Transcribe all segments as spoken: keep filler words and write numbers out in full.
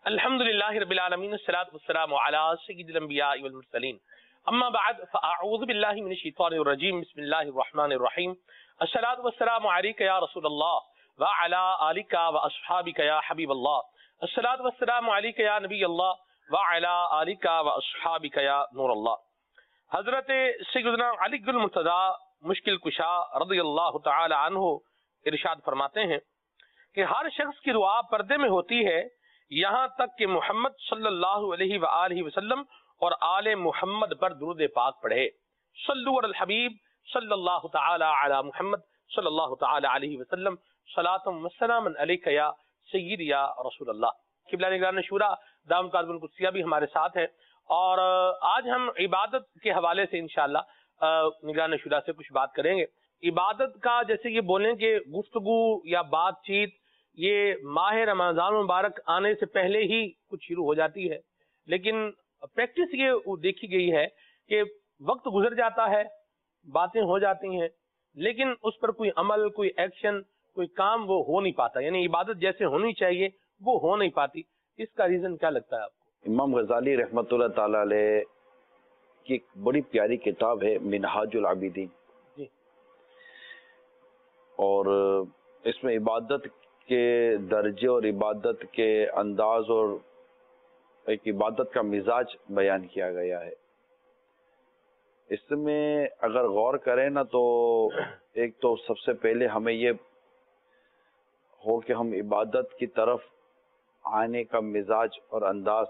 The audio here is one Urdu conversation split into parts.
الحمد للہ رب العالمین والصلاة والسلام علی سید الانبیاء والمرسلین اما بعد فاعوذ باللہ من الشیطان الرجیم بسم اللہ الرحمن الرحیم الصلاة والسلام علیک یا رسول اللہ وعلی آلک واصحابک یا حبیب اللہ الصلاة والسلام علیک یا نبی اللہ وعلی آلک واصحابک یا نور اللہ۔ حضرت سیدنا علی المرتضیٰ مشکل کشا رضی اللہ تعالی عنہ ارشاد فرماتے ہیں کہ ہر شخص کی دعا پردے میں ہوتی ہے یہاں تک کہ محمد صلی اللہ علیہ وآلہ وسلم اور آل محمد پر درود پاک پڑھے۔ صلو علی الحبیب صلی اللہ تعالی علی محمد صلی اللہ تعالی علیہ وسلم صلاۃ و سلام علیک یا سید یا رسول اللہ۔ قبلہ نگران شورا دام کاظم القدسیہ بھی ہمارے ساتھ ہیں، اور آج ہم عبادت کے حوالے سے انشاءاللہ نگران شورا سے کچھ بات کریں گے۔ عبادت کا جیسے یہ بولیں کہ گفتگو یا بات چیت یہ ماہ رمضان مبارک آنے سے پہلے ہی کچھ شروع ہو جاتی ہے، لیکن پریکٹس یہ دیکھی گئی ہے کہ وقت گزر جاتا ہے، باتیں ہو جاتی ہیں، لیکن اس پر کوئی عمل، کوئی ایکشن، کوئی کام وہ ہو نہیں پاتا، یعنی عبادت جیسے ہونی چاہیے وہ ہو نہیں پاتی۔ اس کا ریزن کیا لگتا ہے آپ کو؟ امام غزالی رحمۃ اللہ تعالی علیہ کی ایک بڑی پیاری کتاب ہے منہاج العابدین جی، اور اس میں عبادت کے درجے اور عبادت کے انداز اور ایک عبادت کا مزاج بیان کیا گیا ہے۔ اس میں اگر غور کریں نا تو ایک تو سب سے پہلے ہمیں یہ ہو کہ ہم عبادت کی طرف آنے کا مزاج اور انداز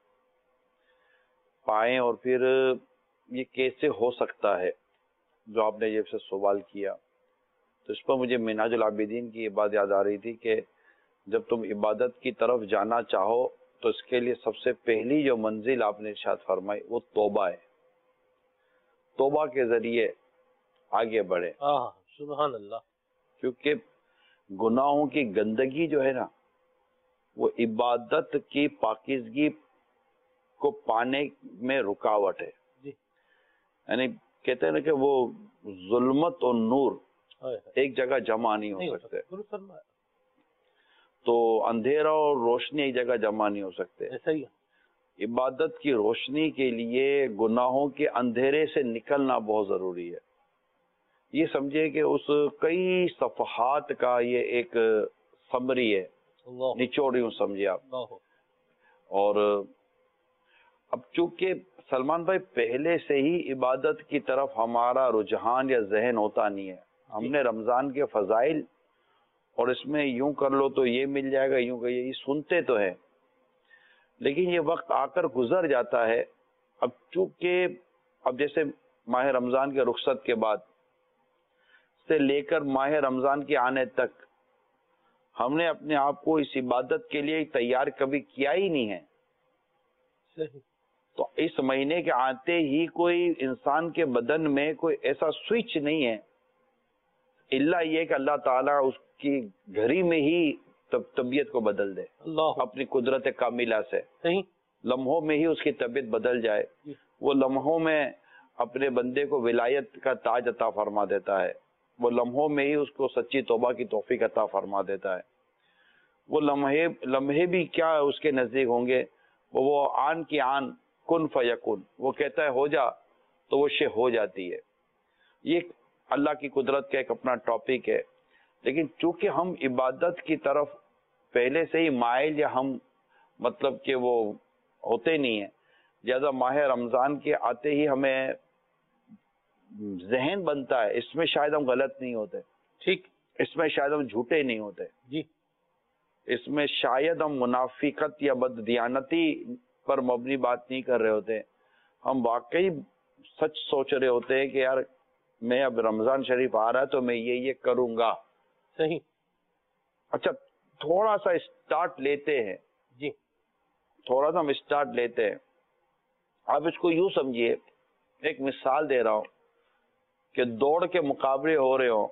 پائیں، اور پھر یہ کیسے ہو سکتا ہے جو آپ نے یہ سے سوال کیا، تو اس پر مجھے منہاج العابدین کی یہ بات یاد آ رہی تھی کہ جب تم عبادت کی طرف جانا چاہو تو اس کے لیے سب سے پہلی جو منزل آپ نے ارشاد فرمائی وہ توبہ ہے۔ توبہ کے ذریعے آگے بڑھے، سبحان اللہ، کیونکہ گناہوں کی گندگی جو ہے نا وہ عبادت کی پاکیزگی کو پانے میں رکاوٹ ہے۔ جی، یعنی کہتے ہیں نا کہ وہ ظلمت اور نور ایک جگہ جمع نہیں ہو سکتے، تو اندھیرا اور روشنی ایک جگہ جمع نہیں ہو سکتے۔ ایسا ہی ہے، عبادت کی روشنی کے لیے گناہوں کے اندھیرے سے نکلنا بہت ضروری ہے۔ یہ سمجھے کہ اس کئی صفحات کا یہ ایک سمری ہے، نچوڑ یوں سمجھے آپ۔ اور اب چونکہ سلمان بھائی پہلے سے ہی عبادت کی طرف ہمارا رجحان یا ذہن ہوتا نہیں ہے، ہم نے رمضان کے فضائل اور اس میں یوں کر لو تو یہ مل جائے گا، یوں کہ یہ سنتے تو ہیں، لیکن یہ وقت آ کر گزر جاتا ہے۔ اب چونکہ اب جیسے ماہ رمضان کے رخصت کے بعد سے لے کر ماہ رمضان کے آنے تک ہم نے اپنے آپ کو اس عبادت کے لیے تیار کبھی کیا ہی نہیں ہے، تو اس مہینے کے آتے ہی کوئی انسان کے بدن میں کوئی ایسا سوئچ نہیں ہے الا یہ کہ اللہ تعالیٰ اس کی گھڑی میں ہی طبیعت کو بدل دے، اللہ اپنی قدرت کاملہ سے لمحوں میں ہی اس کی طبیعت بدل جائے، وہ لمحوں میں اپنے بندے کو ولایت کا تاج عطا فرما دیتا ہے، وہ لمحوں میں ہی اس کو سچی توبہ کی توفیق عطا فرما دیتا ہے۔ وہ لمحے لمحے بھی کیا اس کے نزدیک ہوں گے، وہ وہ آن کی آن کن فیکن، وہ کہتا ہے ہو جا تو وہ شے ہو جاتی ہے۔ یہ اللہ کی قدرت کا ایک اپنا ٹاپک ہے، لیکن چونکہ ہم عبادت کی طرف پہلے سے ہی مائل یا ہم مطلب کہ وہ ہوتے نہیں ہیں، لہٰذا ماہ رمضان کے آتے ہی ہمیں ذہن بنتا ہے اس میں شاید ہم غلط نہیں ہوتے، ٹھیک، اس میں شاید ہم جھوٹے نہیں ہوتے، جی، اس میں شاید ہم منافقت یا بد دیانتی پر مبنی بات نہیں کر رہے ہوتے، ہم واقعی سچ سوچ رہے ہوتے ہیں کہ یار میں اب رمضان شریف آ رہا ہے تو میں یہ یہ کروں گا۔ صحیح، اچھا تھوڑا سا اسٹارٹ لیتے ہیں، جی، تھوڑا سا ہم اسٹارٹ لیتے ہیں۔ آپ اس کو یوں سمجھیے، ایک مثال دے رہا ہوں کہ دوڑ کے مقابلے ہو رہے ہوں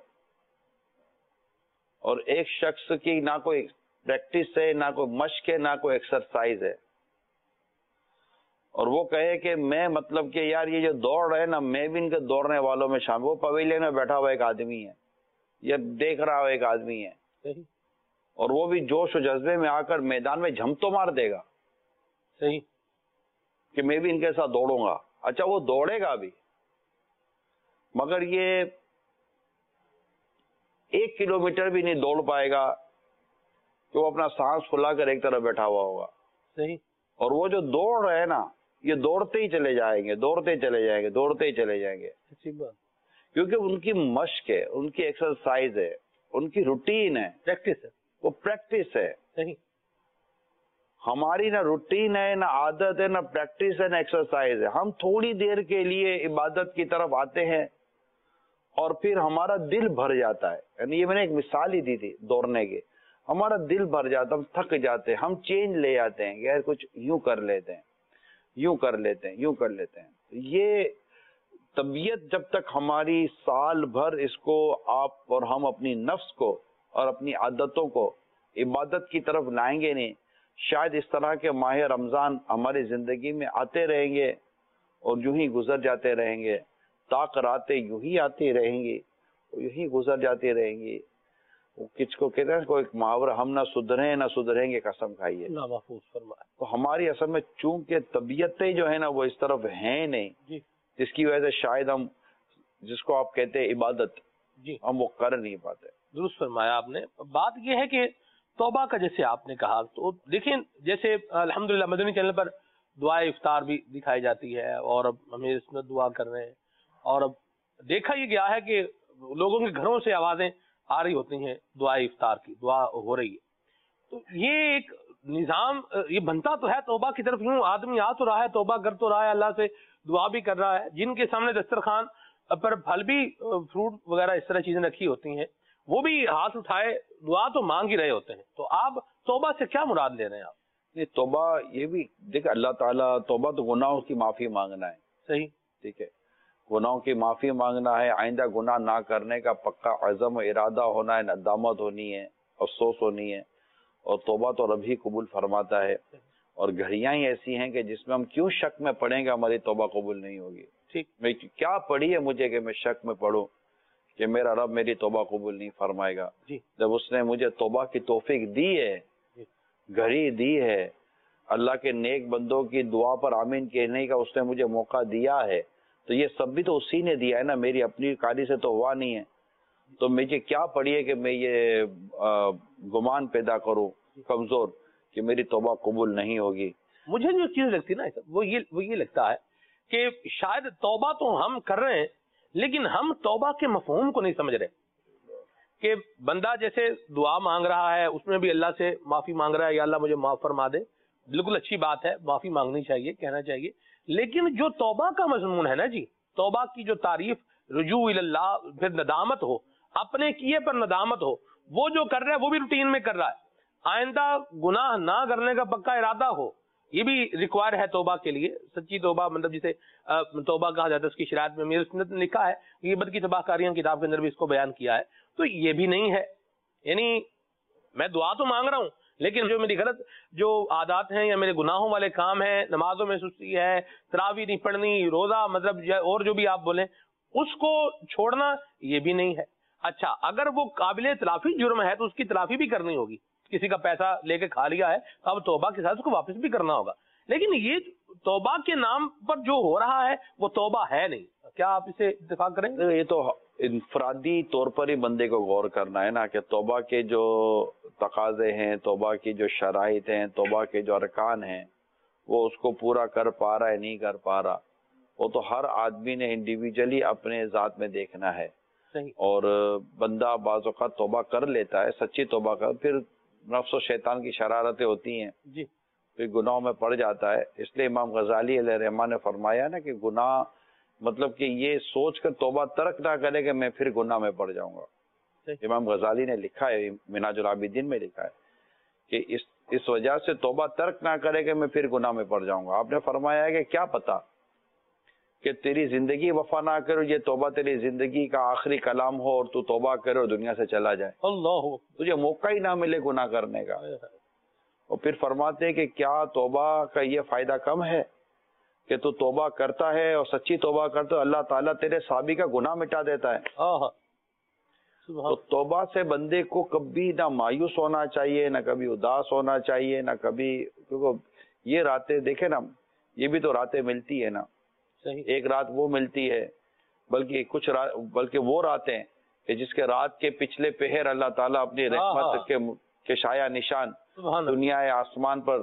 اور ایک شخص کی نہ کوئی پریکٹس ہے، نہ کوئی مشق ہے، نہ کوئی ایکسرسائز ہے، اور وہ کہے کہ میں مطلب کہ یار یہ جو دوڑ رہے نا میں بھی ان کے دوڑنے والوں میں شامل، وہ پویلین میں بیٹھا ہوا ایک آدمی ہے، یہ دیکھ رہا ہوا ایک آدمی ہے، اور وہ بھی جوش و جذبے میں آ کر میدان میں جھم تو مار دے گا صحیح کہ میں بھی ان کے ساتھ دوڑوں گا. اچھا وہ دوڑے گا بھی مگر یہ ایک کلومیٹر بھی نہیں دوڑ پائے گا کہ وہ اپنا سانس پھلا کر ایک طرف بیٹھا ہوا ہوگا. صحیح. اور وہ جو دوڑ رہے ہیں نا یہ دوڑتے ہی چلے جائیں گے دوڑتے ہی چلے جائیں گے دوڑتے ہی چلے جائیں گے کیونکہ ان کی مشق ہے, ان کی ایکسرسائز ہے, ان کی روٹین ہے, پریکٹس ہے, وہ پریکٹس ہے. صحیح. ہماری نہ روٹین ہے نہ عادت ہے نہ پریکٹس ہے نہ ایکسرسائز ہے. ہم تھوڑی دیر کے لیے عبادت کی طرف آتے ہیں اور پھر ہمارا دل بھر جاتا ہے. یعنی یہ میں نے ایک مثال ہی دی تھی دوڑنے کی. ہمارا دل بھر جاتا ہے, ہم تھک جاتے ہیں, ہم چینج لے آتے ہیں یار کچھ یوں کر لیتے ہیں یوں کر لیتے ہیں یوں کر لیتے ہیں. یہ طبیعت جب تک ہماری سال بھر اس کو آپ اور ہم اپنی نفس کو اور اپنی عادتوں کو عبادت کی طرف لائیں گے نہیں, شاید اس طرح کے ماہ رمضان ہماری زندگی میں آتے رہیں گے اور یوں ہی گزر جاتے رہیں گے. طاق راتیں یوں ہی آتی رہیں گی یوں ہی گزر جاتی رہیں گی. کچھ کو کہتے ہیں کوئی محاورہ, ہم نہ سدھریں نہ سدھریں گے قسم کھائیے. تو ہماری اصل میں چونکہ طبیعتیں جو ہے نا وہ اس طرف ہیں نہیں جی, جس کی وجہ سے شاید ہم جس کو آپ کہتے ہیں عبادت جی ہم وہ کر نہیں پاتے. درست فرمایا آپ نے. بات یہ ہے کہ توبہ کا جیسے آپ نے کہا تو دیکھیں جیسے الحمدللہ مدنی چینل پر دعائے افطار بھی دکھائی جاتی ہے اور ہمیں اس میں دعا کر رہے ہیں اور اب دیکھا یہ گیا ہے کہ لوگوں کے گھروں سے آوازیں آ رہی ہوتی ہیں دعائے افطار کی, دعا ہو رہی ہے. تو یہ ایک نظام یہ بنتا تو ہے توبہ کی طرف, یوں آدمی آ تو رہا ہے توبہ کر تو رہا ہے اللہ سے دعا بھی کر رہا ہے. جن کے سامنے دسترخوان پر پھل بھی فروٹ وغیرہ اس طرح چیزیں رکھی ہوتی ہیں وہ بھی ہاتھ اٹھائے دعا تو مانگ ہی رہے ہوتے ہیں. تو آپ توبہ سے کیا مراد لے رہے ہیں آپ؟ یہ توبہ یہ بھی دیکھ اللہ تعالیٰ توبہ تو گناہوں کی معافی مانگنا ہے. صحیح. ٹھیک ہے, گناہوں کی معافی مانگنا ہے, آئندہ گناہ نہ کرنے کا پکا عزم و ارادہ ہونا ہے, ندامت ہونی ہے, افسوس ہونی ہے. اور توبہ تو رب ہی قبول فرماتا ہے. اور گھڑیاں ہی ایسی ہیں کہ جس میں ہم کیوں شک میں پڑیں گے ہماری توبہ قبول نہیں ہوگی. ٹھیک, میں کیا پڑھی ہے مجھے کہ میں شک میں پڑھوں کہ میرا رب میری توبہ قبول نہیں فرمائے گا. جی, جب اس نے مجھے توبہ کی توفیق دی ہے, گھڑی دی ہے, اللہ کے نیک بندوں کی دعا پر آمین کہنے کا اس نے مجھے موقع دیا ہے, تو یہ سب بھی تو اسی نے دیا ہے نا, میری اپنی کاری سے تو ہوا نہیں ہے. تو مجھے کیا پڑھی ہے کہ میں یہ گمان پیدا کروں کمزور کہ میری توبہ قبول نہیں ہوگی. مجھے جو چیز لگتی ہے نا وہ یہ وہ یہ لگتا ہے کہ شاید توبہ تو ہم کر رہے ہیں لیکن ہم توبہ کے مفہوم کو نہیں سمجھ رہے. کہ بندہ جیسے دعا مانگ رہا ہے اس میں بھی اللہ سے معافی مانگ رہا ہے, یا اللہ مجھے معاف فرما دے, بالکل اچھی بات ہے, معافی مانگنی چاہیے, کہنا چاہیے. لیکن جو توبہ کا مضمون ہے نا جی, توبہ کی جو تعریف, رجوع اللہ, پھر ندامت ہو, اپنے کیے پر ندامت ہو, وہ جو کر رہا ہے وہ بھی روٹین میں کر رہا ہے, آئندہ گناہ نہ کرنے کا پکا ارادہ ہو, یہ بھی ریکوائر ہے توبہ کے لیے. سچی توبہ مطلب جسے توبہ کہا جاتا ہے, اس کی شرائط میں میری سنت نے لکھا ہے, غیبت کی تباہ کاریاں کتاب کے اندر بھی اس کو بیان کیا ہے. تو یہ بھی نہیں ہے, یعنی میں دعا تو مانگ رہا ہوں لیکن جو میری غلط جو عادات ہیں یا میرے گناہوں والے کام ہیں, نمازوں میں سستی ہے, تراویح نہیں پڑھنی, روزہ مطلب اور جو بھی آپ بولیں, اس کو چھوڑنا یہ بھی نہیں ہے. اچھا, اگر وہ قابل تلافی جرم ہے تو اس کی تلافی بھی کرنی ہوگی. کسی کا پیسہ لے کے کھا لیا ہے تو اب توبہ کے ساتھ اس کو واپس بھی کرنا ہوگا. لیکن یہ توبہ کے نام پر جو ہو رہا ہے وہ توبہ ہے نہیں. کیا آپ اسے اتفاق کریں گے؟ یہ تو انفرادی طور پر ہی بندے کو غور کرنا ہے نا کہ توبہ کے جو تقاضے ہیں, توبہ کی جو شرائط ہیں, توبہ کے جو ارکان ہیں, وہ اس کو پورا کر پا رہا ہے نہیں کر پا رہا, وہ تو ہر آدمی نے انڈیویجلی اپنے ذات میں دیکھنا ہے. صحیح. اور بندہ بعض اوقات توبہ کر لیتا ہے, سچی توبہ کر, پھر نفس و شیطان کی شرارتیں ہوتی ہیں جی, پھر گناہوں میں پڑ جاتا ہے. اس لیے امام غزالی علیہ الرحمہ نے فرمایا نا کہ گناہ مطلب کہ یہ سوچ کر توبہ ترک نہ کرے کہ میں پھر گناہ میں پڑ جاؤں گا. امام غزالی نے لکھا ہے, منہاج العابدین میں لکھا ہے کہ اس اس وجہ سے توبہ ترک نہ کرے کہ میں پھر گناہ میں پڑ جاؤں گا. آپ نے فرمایا ہے کہ کیا پتا کہ تیری زندگی وفا نہ کرو, یہ توبہ تیری زندگی کا آخری کلام ہو اور تو توبہ کرے اور دنیا سے چلا جائے, اللہ, تجھے موقع ہی نہ ملے گناہ کرنے کا. اور پھر فرماتے ہیں کہ کیا توبہ کا یہ فائدہ کم ہے کہ تو توبہ کرتا ہے اور سچی توبہ کرتا ہے, اللہ تعالیٰ تیرے سابقہ گناہ مٹا دیتا ہے. تو توبہ سے بندے کو کبھی نہ مایوس ہونا چاہیے، نہ کبھی اداس ہونا چاہیے، نہ کبھی، کیونکہ یہ راتیں دیکھیں نا، یہ بھی تو راتیں ملتی ہے نا، ایک رات وہ ملتی ہے، بلکہ کچھ رات، بلکہ وہ راتیں کہ جس کے رات کے پچھلے پہر اللہ تعالیٰ اپنی رحمت کے کے شایع نشان دنیا آسمان پر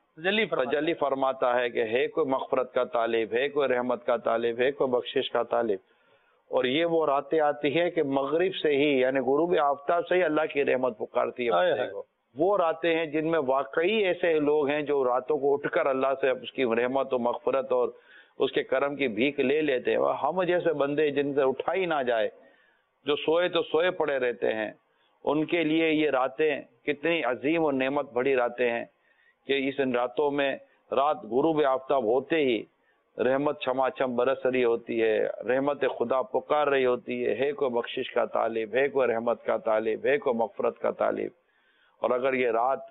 تجلی فرماتا ہے کہ ہے کوئی مغفرت کا طالب، ہے کوئی رحمت کا طالب، ہے کوئی بخشش کا طالب. اور یہ وہ راتیں آتی ہے کہ مغرب سے ہی، یعنی غروب آفتاب سے ہی اللہ کی رحمت پکارتی ہے بندے کو. وہ راتیں ہیں جن میں واقعی ایسے لوگ ہیں جو راتوں کو اٹھ کر اللہ سے اس کی رحمت و مغفرت اور اس کے کرم کی بھیک لے لیتے ہیں. ہم جیسے بندے جن سے اٹھا ہی نہ جائے، جو سوئے تو سوئے پڑے رہتے ہیں، ان کے لیے یہ راتیں کتنی عظیم اور نعمت بڑی راتیں ہیں کہ اس ان راتوں میں رات غروب آفتاب ہوتے ہی رحمت چھما چھم برس رہی ہوتی ہے، رحمت خدا پکار رہی ہوتی ہے، ہے کوئی بخشش کا طالب، ہے کوئی رحمت کا طالب، ہے کوئی مغفرت کا طالب. اور اگر یہ رات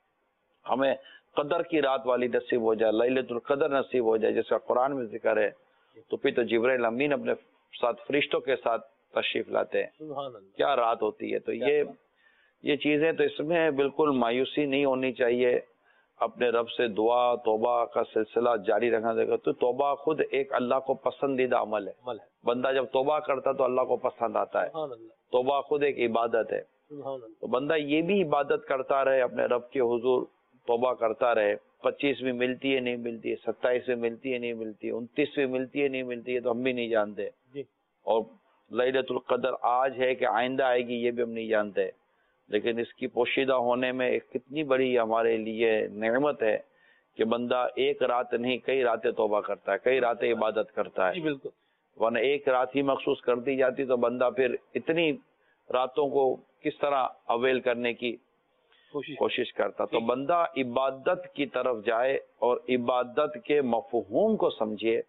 ہمیں قدر کی رات والی نصیب ہو جائے، لیلۃ القدر نصیب ہو جائے، جیسا قرآن میں ذکر ہے، تو پھر تو جبرائیل امین اپنے ساتھ فرشتوں کے ساتھ تشریف لاتے ہیں. کیا رات ہوتی ہے. تو یہ یہ چیزیں، تو اس میں بالکل مایوسی نہیں ہونی چاہیے. اپنے رب سے دعا توبہ کا سلسلہ جاری رکھنا چاہیے. تو توبہ خود ایک اللہ کو پسندیدہ عمل ہے. بندہ جب توبہ کرتا تو اللہ کو پسند آتا ہے. توبہ خود ایک عبادت ہے. تو بندہ یہ بھی عبادت کرتا رہے، اپنے رب کے حضور توبہ کرتا رہے. پچیسویں ملتی ہے نہیں ملتی ہے، ستائیسویں ملتی ہے نہیں ملتی ہے، انتیسویں ملتی ہے نہیں ملتی ہے، تو ہم بھی نہیں جانتے. اور لیلۃ القدر آج ہے کہ آئندہ آئے گی یہ بھی ہم نہیں جانتے. لیکن اس کی پوشیدہ ہونے میں ایک کتنی بڑی ہمارے لیے نعمت ہے کہ بندہ ایک رات نہیں کئی راتیں توبہ کرتا ہے، کئی راتیں عبادت کرتا ہے. بالکل. ورنہ ایک رات ہی مخصوص کر دی جاتی تو بندہ پھر اتنی راتوں کو کس طرح اویل کرنے کی کوشش کرتا. تو بندہ عبادت کی طرف جائے اور عبادت کے مفہوم کو سمجھے.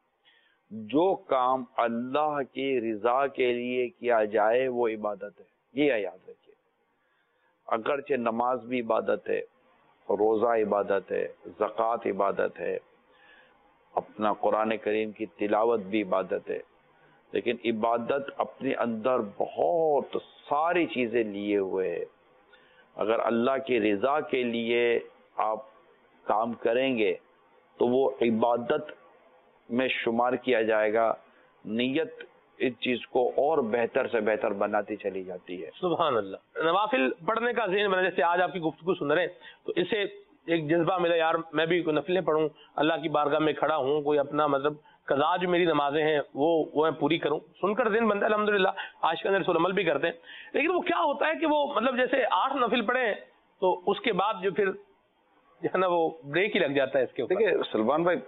جو کام اللہ کی رضا کے لیے کیا جائے وہ عبادت ہے، یہ یاد رکھیے. اگرچہ نماز بھی عبادت ہے، روزہ عبادت ہے، زکوٰۃ عبادت ہے، اپنا قرآن کریم کی تلاوت بھی عبادت ہے، لیکن عبادت اپنے اندر بہت ساری چیزیں لیے ہوئے ہے. اگر اللہ کی رضا کے لیے آپ کام کریں گے تو وہ عبادت میں شمار کیا جائے گا. نیت اس چیز کو اور بہتر سے بہتر بناتی چلی جاتی ہے. سبحان اللہ. نوافل پڑھنے کا ذہن بنا، جیسے آج آپ کی گفتگو سن رہے ہیں تو اس سے ایک جذبہ ملا، یار میں بھی کوئی نفلیں پڑھوں، اللہ کی بارگاہ میں کھڑا ہوں، کوئی اپنا مطلب قضا جو میری نمازیں ہیں وہ وہ میں پوری کروں. سن کر ذہن بنتا ہے الحمدللہ، عاشق رسول عمل بھی کرتے ہیں. لیکن وہ کیا ہوتا ہے کہ وہ مطلب جیسے آٹھ نفل پڑھے تو اس کے بعد جو پھر جو ہے نا وہ بریک ہی لگ جاتا ہے اس کے اوپر. دیکھیے سلمان بھائی،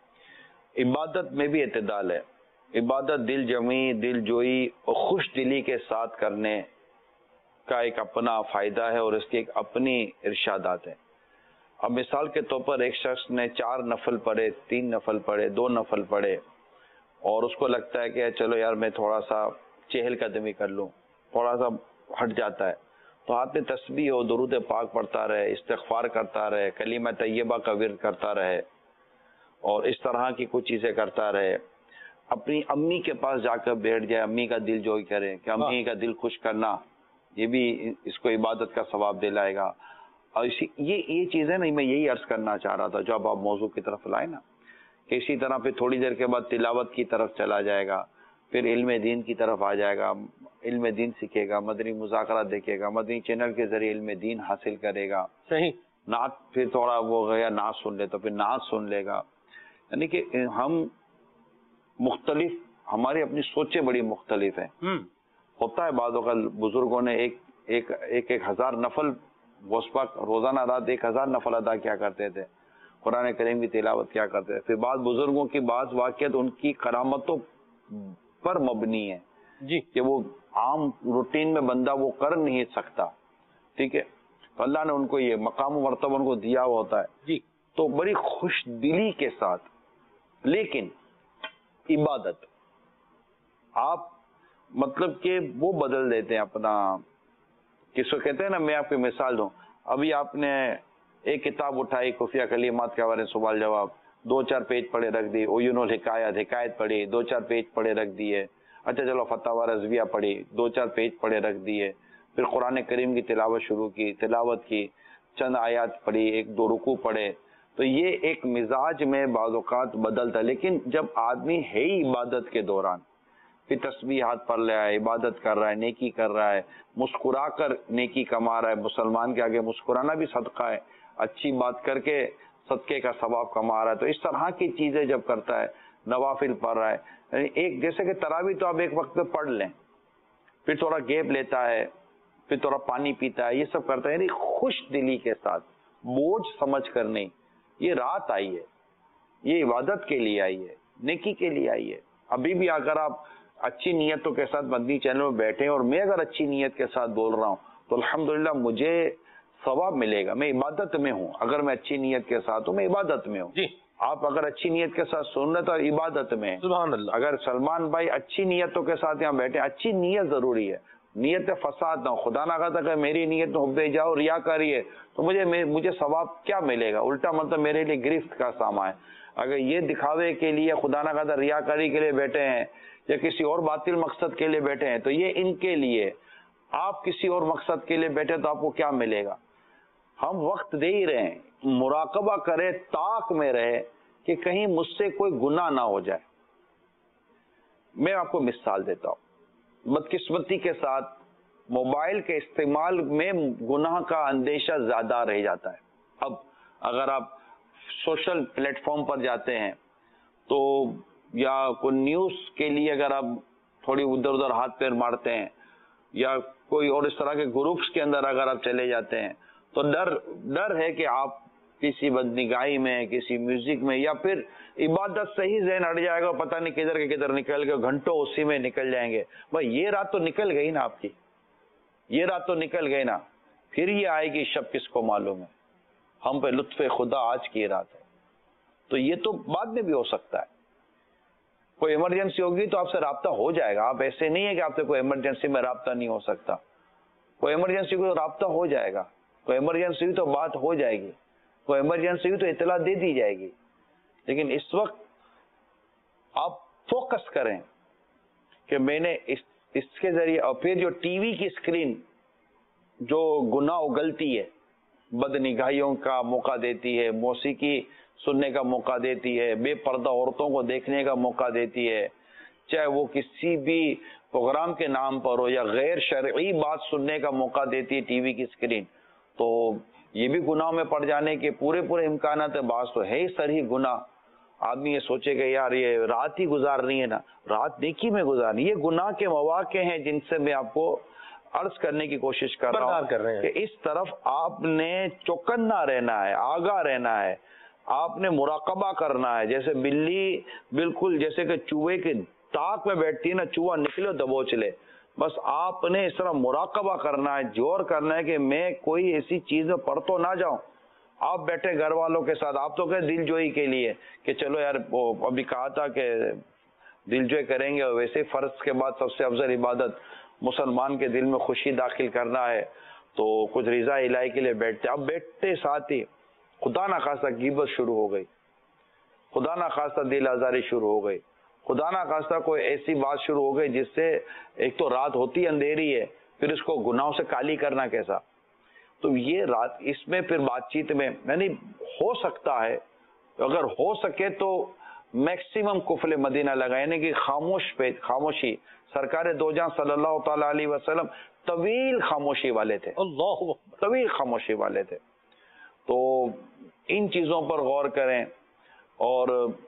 عبادت میں بھی اعتدال ہے. عبادت دل جمی، دل جوئی اور خوش دلی کے ساتھ کرنے کا ایک اپنا فائدہ ہے اور اس کی ایک اپنی ارشادات ہیں. اب مثال کے طور پر ایک شخص نے چار نفل پڑھے، تین نفل پڑھے، دو نفل پڑھے، اور اس کو لگتا ہے کہ چلو یار میں تھوڑا سا چہل قدمی کر لوں، تھوڑا سا ہٹ جاتا ہے، تو ہاتھ میں تسبیح ہو، درود پاک پڑھتا رہے، استغفار کرتا رہے، کلمہ طیبہ کا ورد کرتا رہے اور اس طرح کی کچھ چیزیں کرتا رہے. اپنی امی کے پاس جا کر بیٹھ جائے، امی کا دل جوئی کرے کہ امی کا دل خوش کرنا، یہ بھی اس کو عبادت کا ثواب دلائے گا. اور اسی یہ یہ چیزیں نہیں، میں یہی عرض کرنا چاہ رہا تھا جو اب آپ موضوع کی طرف لائے نا، کہ اسی طرح پھر تھوڑی دیر کے بعد تلاوت کی طرف چلا جائے گا، پھر علم دین کی طرف آ جائے گا، علم دین سیکھے گا، مدنی مذاکرات دیکھے گا، مدنی چینل کے ذریعے علم دین حاصل کرے گا. صحیح. نعت پھر تھوڑا وہ گیا نعت سن لے تو پھر نعت سن لے گا. یعنی کہ ہم مختلف، ہماری اپنی سوچیں بڑی مختلف ہیں. ہوتا ہے بعض اوقات بزرگوں نے ایک ایک ایک ایک ہزار نفل وسبق روزانہ رات ایک ہزار نفل ادا کیا کرتے تھے، قرآن کریم کی تلاوت کیا کرتے تھے. پھر بعض بزرگوں کی بعض واقعات ان کی کرامتوں پر مبنی ہے جی، کہ وہ عام روٹین میں بندہ وہ کر نہیں سکتا. ٹھیک ہے، تو اللہ نے ان کو یہ مقام و مرتبہ ان کو دیا ہوا ہوتا ہے جی. تو بڑی خوش دلی کے ساتھ، لیکن عبادت آپ مطلب کہ وہ بدل دیتے ہیں اپنا. کس کو کہتے ہیں نا، میں آپ کی مثال دوں. ابھی آپ نے ایک کتاب اٹھائی خفیہ کلمات کے بارے میں سوال جواب، دو چار پیج پڑھے رکھ دی. اویون الحکایت، حکایت پڑھی، دو چار پیج پڑھے رکھ دیے. اچھا چلو فتاوی رضویہ پڑھی، دو چار پیج پڑھے رکھ دیے، پھر قرآن کریم کی تلاوت شروع کی، تلاوت کی، چند آیات پڑھی، ایک دو رکوع پڑھے، تو یہ ایک مزاج میں بعض اوقات بدلتا ہے۔ لیکن جب آدمی ہے ہی عبادت کے دوران، پھر تسبیحات پڑھ رہا ہے، عبادت کر رہا ہے، نیکی کر رہا ہے، مسکرا کر نیکی کما رہا ہے، مسلمان کے آگے مسکرانا بھی صدقہ ہے، اچھی بات کر کے صدقے کا ثواب کما رہا ہے، تو اس طرح کی چیزیں جب کرتا ہے، نوافل پڑھ رہا ہے، یعنی ایک جیسے کہ تراویح تو آپ ایک وقت پہ پڑھ لیں، پھر تھوڑا گیپ لیتا ہے، پھر تھوڑا پانی پیتا ہے، یہ سب کرتا ہے، یعنی خوش دلی کے ساتھ، بوجھ سمجھ کر نہیں۔ یہ رات آئی ہے، یہ عبادت کے لیے آئی ہے، نیکی کے لیے آئی ہے۔ ابھی بھی اگر آپ اچھی نیتوں کے ساتھ مدنی چینل میں بیٹھے اور میں اگر اچھی نیت کے ساتھ بول رہا ہوں تو الحمدللہ مجھے ثواب ملے گا، میں عبادت میں ہوں۔ اگر میں اچھی نیت کے ساتھ ہوں، میں عبادت میں ہوں جی۔ آپ اگر اچھی نیت کے ساتھ سن رہے تو عبادت میں، سبحان اللہ۔ اگر سلمان بھائی اچھی نیتوں کے ساتھ یہاں بیٹھے، اچھی نیت ضروری ہے، نیت فساد نہ ہو، خدا نہ خواستہ اگر میری نیت میں حب جاؤ ریاکاری ہے تو مجھے مجھے ثواب کیا ملے گا؟ الٹا مطلب میرے لیے گرفت کا سامان ہے۔ اگر یہ دکھاوے کے لیے خدا نہ خواستہ ریاکاری کے لیے بیٹھے ہیں یا کسی اور باطل مقصد کے لیے بیٹھے ہیں تو یہ ان کے لیے، آپ کسی اور مقصد کے لیے بیٹھے تو آپ کو کیا ملے گا؟ ہم وقت دے ہی رہے ہیں، مراقبہ کرے، طاق میں رہے کہ کہیں مجھ سے کوئی گناہ نہ ہو جائے۔ میں آپ کو مثال دیتا ہوں، بدقسمتی کے ساتھ موبائل کے استعمال میں گناہ کا اندیشہ زیادہ رہ جاتا ہے۔ اب اگر آپ سوشل پلیٹ فارم پر جاتے ہیں تو یا کوئی نیوز کے لیے اگر آپ تھوڑی ادھر ادھر ہاتھ پیر مارتے ہیں یا کوئی اور اس طرح کے گروپس کے اندر اگر آپ چلے جاتے ہیں تو ڈر ڈر ہے کہ آپ کسی بدنگاہی میں، کسی میوزک میں، یا پھر عبادت سے ہی ذہن ہٹ جائے گا، پتہ نہیں کدھر کے کدھر نکل گئے، گھنٹوں اسی میں نکل جائیں گے۔ بھائی یہ رات تو نکل گئی نا آپ کی، یہ رات تو نکل گئی نا، پھر یہ آئے گی شب کس کو معلوم ہے۔ ہم پہ لطف خدا آج کی رات ہے، تو یہ تو بعد میں بھی ہو سکتا ہے۔ کوئی ایمرجنسی ہوگی تو آپ سے رابطہ ہو جائے گا، آپ ایسے نہیں ہے کہ آپ سے کوئی ایمرجنسی میں رابطہ نہیں ہو سکتا، کوئی ایمرجنسی کو رابطہ ہو جائے گا، کوئی ایمرجنسی ہوئی تو بات ہو جائے گی، کوئی ایمرجنسی ہوئی تو اطلاع دے دی جائے گی۔ لیکن اس وقت آپ فوکس کریں کہ میں نے اس اس کے ذریعے، اور پھر جو ٹی وی کی اسکرین جو گناہ اگلتی ہے، بد نگاہیوں کا موقع دیتی ہے، موسیقی سننے کا موقع دیتی ہے، بے پردہ عورتوں کو دیکھنے کا موقع دیتی ہے، چاہے وہ کسی بھی پروگرام کے نام پر ہو یا غیر شرعی بات سننے کا موقع دیتی ہے ٹی وی کی اسکرین، تو یہ بھی گناہوں میں پڑ جانے کے پورے پورے امکانات ہے۔ بعض تو ہے ہی سر ہی گناہ، آدمی یہ سوچے کہ یار یہ رات ہی گزارنی ہے نا، رات نیکی میں گزارنی، یہ گناہ کے مواقع ہیں جن سے میں آپ کو عرض کرنے کی کوشش کر رہا ہوں کر رہے ہیں کہ اس طرف آپ نے چوکنا رہنا ہے، آگاہ رہنا ہے، آپ نے مراقبہ کرنا ہے۔ جیسے بلی بالکل جیسے کہ چوہے کے تاک میں بیٹھتی ہے نا، چوہا نکلے دبوچ لے، بس آپ نے اس طرح مراقبہ کرنا ہے، زور کرنا ہے کہ میں کوئی ایسی چیز میں پڑ تو نہ جاؤں۔ آپ بیٹھے گھر والوں کے ساتھ، آپ تو کہ دل جوئی کے لیے کہ چلو یار، ابھی کہا تھا کہ دل جوئی کریں گے، اور ویسے فرض کے بعد سب سے افضل عبادت مسلمان کے دل میں خوشی داخل کرنا ہے، تو کچھ رضا الہی کے لیے بیٹھتے، اب بیٹھتے ساتھ ہی خدا نہ خواستہ غیبت شروع ہو گئی، خدا نہ خواستہ دل آزاری شروع ہو گئی، خدا نہ خواستہ کوئی ایسی بات شروع ہو گئی جس سے ایک تو رات ہوتی اندھیری ہے، پھر اس کو گناہوں سے کالی کرنا کیسا؟ تو یہ رات اس میں پھر بات چیت میں یعنی ہو سکتا ہے، اگر ہو سکے تو میکسیمم قفل مدینہ لگائے، یعنی کہ خاموش پہ خاموشی۔ سرکار دو جہاں صلی اللہ تعالی علیہ وسلم طویل خاموشی والے تھے، اللہ طویل خاموشی والے تھے۔ تو ان چیزوں پر غور کریں اور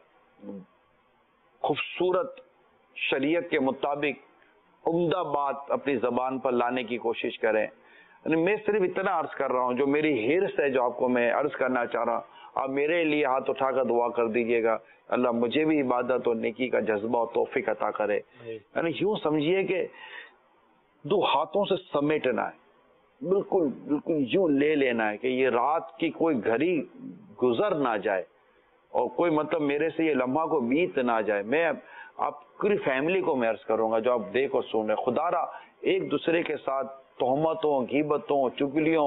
خوبصورت شریعت کے مطابق عمدہ بات اپنی زبان پر لانے کی کوشش کریں۔ یعنی میں صرف اتنا عرض کر رہا ہوں، جو میری حرص ہے، جو آپ کو میں عرض کرنا چاہ رہا ہوں، آپ میرے لیے ہاتھ اٹھا کر دعا کر دیجیے گا، اللہ مجھے بھی عبادت اور نیکی کا جذبہ اور توفیق عطا کرے۔ یعنی یوں سمجھیے کہ دو ہاتھوں سے سمیٹنا ہے، بالکل بالکل یوں لے لینا ہے کہ یہ رات کی کوئی گھڑی گزر نہ جائے اور کوئی مطلب میرے سے یہ لمحہ کو بیت نہ جائے۔ میں آپ پوری فیملی کو میں عرض کروں گا جو آپ دیکھ اور سن رہے، خدا را ایک دوسرے کے ساتھ تہمتوں، غیبتوں، چگلیوں،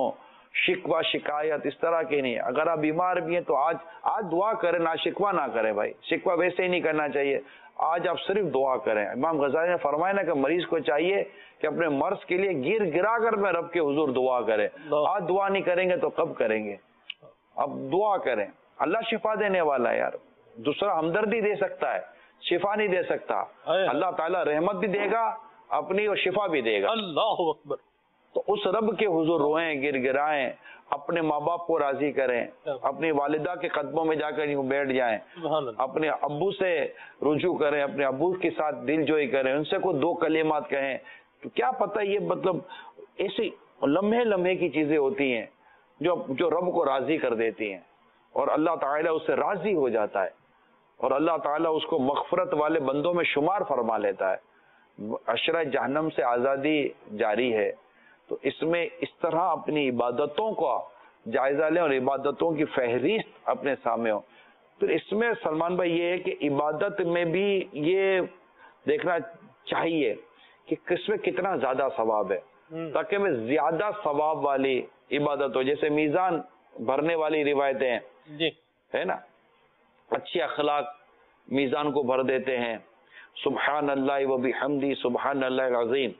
شکوہ شکایت اس طرح کی نہیں. اگر آپ بیمار بھی ہیں تو آج آج دعا کریں, نہ شکوہ نہ کریں بھائی, شکوہ ویسے ہی نہیں کرنا چاہیے. آج آپ صرف دعا کریں. امام غزالی نے فرمایا نا کہ مریض کو چاہیے کہ اپنے مرض کے لیے گر گرا کر میں رب کے حضور دعا کرے. آج دعا نہیں کریں گے تو کب کریں گے؟ اب دعا کریں. اللہ شفا دینے والا ہے یار. دوسرا ہمدردی دے سکتا ہے, شفا نہیں دے سکتا. اللہ تعالیٰ رحمت بھی دے گا اپنی اور شفا بھی دے گا. اللہ اکبر. تو اس رب کے حضور روئیں, گر گرائیں, اپنے ماں باپ کو راضی کریں, اپنی والدہ کے قدموں میں جا کر یوں بیٹھ جائیں, اپنے ابو سے رجوع کریں, اپنے ابو کے ساتھ دل جوئی کریں, ان سے کوئی دو کلمات کہیں. تو کیا پتہ یہ مطلب ایسی لمحے لمحے کی چیزیں ہوتی ہیں جو جو رب کو راضی کر دیتی ہیں, اور اللہ تعالیٰ اس سے راضی ہو جاتا ہے, اور اللہ تعالیٰ اس کو مغفرت والے بندوں میں شمار فرما لیتا ہے. عشرہ جہنم سے آزادی جاری ہے. تو اس میں اس طرح اپنی عبادتوں کا جائزہ لیں اور عبادتوں کی فہرست اپنے سامنے ہو. پھر اس میں سلمان بھائی یہ ہے کہ عبادت میں بھی یہ دیکھنا چاہیے کہ کس میں کتنا زیادہ ثواب ہے, تاکہ میں زیادہ ثواب والی عبادت ہو. جیسے میزان بھرنے والی روایتیں ہیں جی ہے نا, اچھے اخلاق میزان کو بھر دیتے ہیں. سبحان اللہ و بحمدی سبحان اللہ العظیم,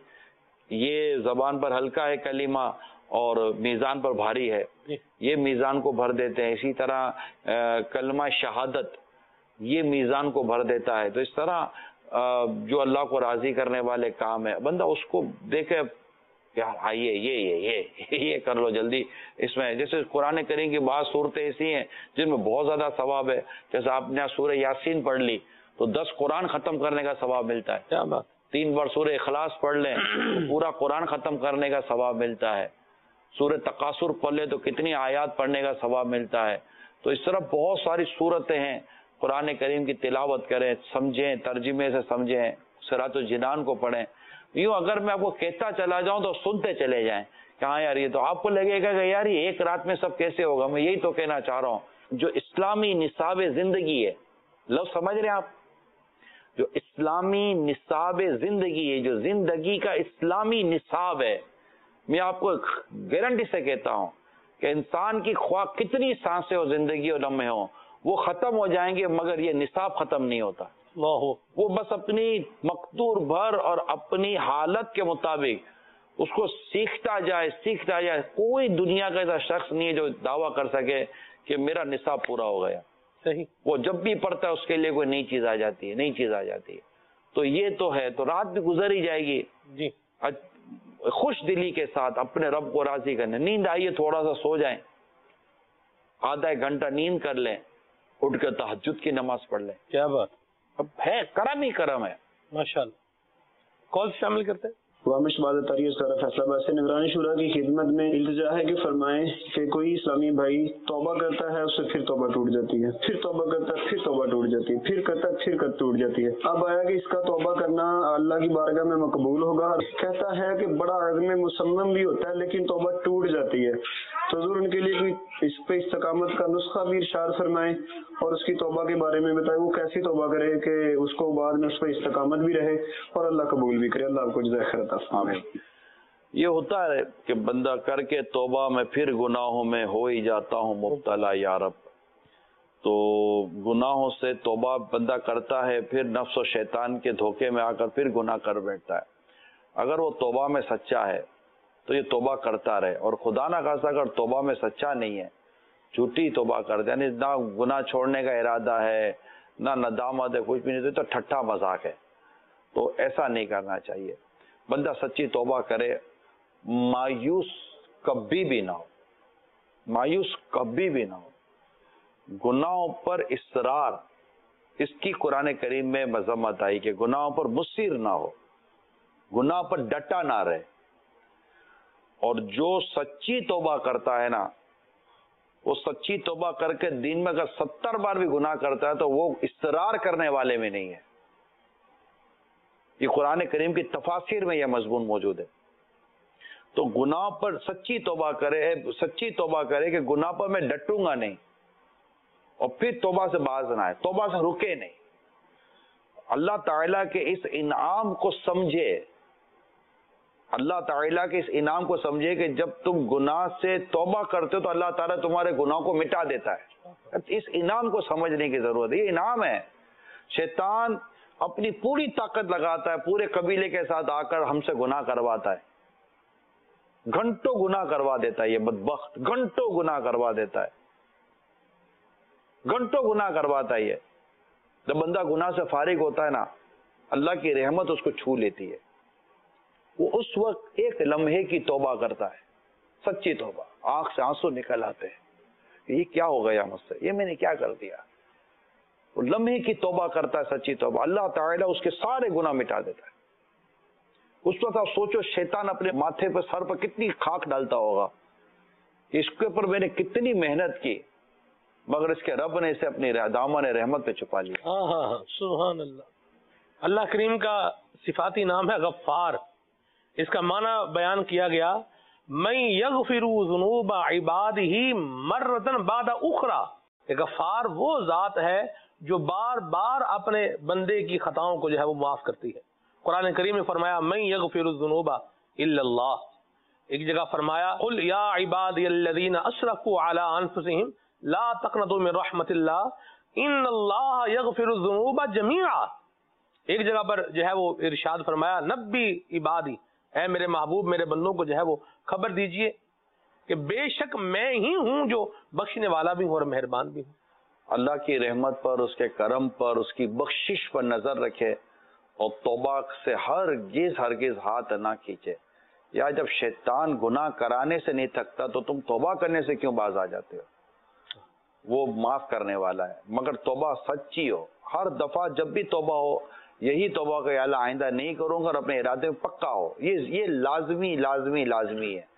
یہ زبان پر ہلکا ہے کلمہ اور میزان پر بھاری ہے, یہ میزان کو بھر دیتے ہیں. اسی طرح کلمہ شہادت یہ میزان کو بھر دیتا ہے. تو اس طرح جو اللہ کو راضی کرنے والے کام ہے, بندہ اس کو دیکھے یار آئیے یہ یہ یہ یہ کر لو جلدی. اس میں جیسے قرآن کریم کی بعض صورتیں ایسی ہیں جن میں بہت زیادہ ثواب ہے. جیسے آپ نے سورہ یاسین پڑھ لی تو دس قرآن ختم کرنے کا ثواب ملتا ہے. کیا بات. تین بار سورہ اخلاص پڑھ لیں تو پورا قرآن ختم کرنے کا ثواب ملتا ہے. سورہ تکاثر پڑھ لیں تو کتنی آیات پڑھنے کا ثواب ملتا ہے. تو اس طرح بہت ساری صورتیں ہیں. قرآن کریم کی تلاوت کریں, سمجھیں, ترجمے سے سمجھیں, صراط الجنان کو پڑھیں. یوں اگر میں آپ کو کہتا چلا جاؤں تو سنتے چلے جائیں کہ ہاں یار یہ تو آپ کو لگے گا کہ یار یہ ایک رات میں سب کیسے ہوگا. میں یہی تو کہنا چاہ رہا ہوں, جو اسلامی نصاب زندگی ہے, لفظ سمجھ رہے ہیں آپ, جو اسلامی نصاب زندگی ہے, جو زندگی کا اسلامی نصاب ہے, میں آپ کو گارنٹی سے کہتا ہوں کہ انسان کی خواہ کتنی سانسیں ہو زندگی اور لمحے ہوں, وہ ختم ہو جائیں گے مگر یہ نصاب ختم نہیں ہوتا. وہ بس اپنی مقدور بھر اور اپنی حالت کے مطابق اس کو سیکھتا جائے سیکھتا جائے. کوئی دنیا کا ایسا شخص نہیں ہے جو دعویٰ کر سکے کہ میرا نصاب پورا ہو گیا. صحیح. وہ جب بھی پڑھتا ہے اس کے لیے کوئی نئی چیز آ جاتی ہے, نئی چیز آ جاتی ہے. تو یہ تو ہے. تو رات بھی گزر ہی جائے گی جی خوش دلی کے ساتھ اپنے رب کو راضی کرنے. نیند آئیے تھوڑا سا سو جائیں, آدھا ایک گھنٹہ نیند کر لیں, اٹھ کے تہجد کی نماز پڑھ لیں. کیا بات. اب ہے کرم ہی کرم ہے ماشاءاللہ. کال شامل کرتے ہیں. وامش بادہ تاریخ فیصلہ آباد سے نگرانی شورا کی خدمت میں التجا ہے کہ فرمائیں کہ کوئی اسلامی بھائی توبہ کرتا ہے, اس سے پھر توبہ ٹوٹ جاتی ہے, پھر توبہ کرتا ہے, پھر توبہ ٹوٹ جاتی ہے, پھر کرتا ہے, پھر ٹوٹ جاتی ہے. اب آیا کہ اس کا توبہ کرنا اللہ کی بارگاہ میں مقبول ہوگا. کہتا ہے کہ بڑا عزم مصمم بھی ہوتا ہے لیکن توبہ ٹوٹ جاتی ہے. تو حضور ان کے لیے کوئی اس پہ استقامت کا نسخہ بھی ارشاد فرمائیں اور اس کی توبہ کے بارے میں بتائیں, وہ کیسی توبہ کرے کہ اس کو بعد میں اس پہ استقامت بھی رہے اور اللہ قبول بھی کرے. اللہ آپ کو جزائے خیر عطا فرمائے. یہ ہوتا ہے کہ بندہ کر کے توبہ میں پھر گناہوں میں ہو ہی جاتا ہوں مبتلا یا رب. تو گناہوں سے توبہ بندہ کرتا ہے, پھر نفس و شیطان کے دھوکے میں آ کر پھر گناہ کر بیٹھتا ہے. اگر وہ توبہ میں سچا ہے تو یہ توبہ کرتا رہے, اور خدا نہ خاصہ اگر توبہ میں سچا نہیں ہے, جھوٹی توبہ کرتا ہے, یعنی نہ گناہ چھوڑنے کا ارادہ ہے, نہ ندامت ہے, کچھ بھی نہیں, تو ٹھٹا مذاق ہے. تو ایسا نہیں کرنا چاہیے. بندہ سچی توبہ کرے, مایوس کبھی بھی نہ ہو, مایوس کبھی بھی نہ ہو. گناہوں پر اصرار, اس کی قرآن کریم میں مذمت آئی کہ گناہوں پر مصر نہ ہو, گناہ پر ڈٹا نہ رہے. اور جو سچی توبہ کرتا ہے نا, وہ سچی توبہ کر کے دن میں اگر ستر بار بھی گناہ کرتا ہے تو وہ اصرار کرنے والے میں نہیں ہے. یہ قرآن کریم کی تفاسیر میں یہ مضمون موجود ہے. تو گناہ پر سچی توبہ کرے, سچی توبہ کرے کہ گناہ پر میں ڈٹوں گا نہیں, اور پھر توبہ سے باز نہ آئے, توبہ سے رکے نہیں. اللہ تعالیٰ کے اس انعام کو سمجھے, اللہ تعالیٰ کے اس انعام کو سمجھے کہ جب تم گناہ سے توبہ کرتے ہو تو اللہ تعالیٰ تمہارے گناہ کو مٹا دیتا ہے. اس انعام کو سمجھنے کی ضرورت ہے. یہ انعام ہے. شیطان اپنی پوری طاقت لگاتا ہے, پورے قبیلے کے ساتھ آ کر ہم سے گناہ کرواتا ہے, گھنٹوں گناہ کروا دیتا ہے. یہ بدبخت گھنٹوں گناہ کروا دیتا ہے, گھنٹوں گناہ کرواتا ہے. یہ جب بندہ گناہ سے فارغ ہوتا ہے نا, اللہ کی رحمت اس کو چھو لیتی ہے. وہ اس وقت ایک لمحے کی توبہ کرتا ہے, سچی توبہ, آنکھ سے آنسو نکل آتے ہیں کہ یہ کیا ہو گیا مجھ سے, یہ میں نے کیا کر دیا. وہ لمحے کی توبہ کرتا ہے, سچی توبہ. اللہ تعالیٰ اس کے سارے گناہ مٹا دیتا ہے. اس وقت آپ سوچو شیطان اپنے ماتھے پر, سر پر کتنی خاک ڈالتا ہوگا, اس کے اوپر میں نے کتنی محنت کی, مگر اس کے رب نے اسے اپنی دامن رحمت پہ چھپا لیا. ہاں ہاں ہاں سبحان اللہ. اللہ کریم کا صفاتی نام ہے غفار. اس کا معنی بیان کیا گیا, من یغفر ذنوب عبادہ مرۃ بعد اخری. غفار وہ ذات ہے جو بار بار اپنے بندے کی خطاؤں کو جو ہے وہ معاف کرتی ہے. قرآن کریم میں فرمایا من یغفر الذنوب الا اللہ. ایک جگہ فرمایا قل یا عبادی الذین اسرفوا علی انفسہم لا تقنطوا من رحمت اللہ ان اللہ یغفر الذنوب جميعا. ایک جگہ پر جو ہے وہ ارشاد فرمایا نبی عبادی, اے میرے محبوب میرے بندوں کو جو ہے وہ خبر دیجئے کہ بے شک میں ہی ہوں جو بخشنے والا بھی ہوں اور مہربان بھی ہوں. اللہ کی رحمت پر, اس کے کرم پر, اس کی بخشش پر نظر رکھے اور توبہ سے ہرگز ہرگز ہاتھ نہ کھینچے. یا جب شیطان گناہ کرانے سے نہیں تھکتا تو تم توبہ کرنے سے کیوں باز آ جاتے ہو؟ وہ معاف کرنے والا ہے, مگر توبہ سچی ہو. ہر دفعہ جب بھی توبہ ہو یہی توبہ کہ اللہ آئندہ نہیں کروں گا, اور اپنے ارادے میں پکا ہو. یہ یہ لازمی لازمی لازمی ہے.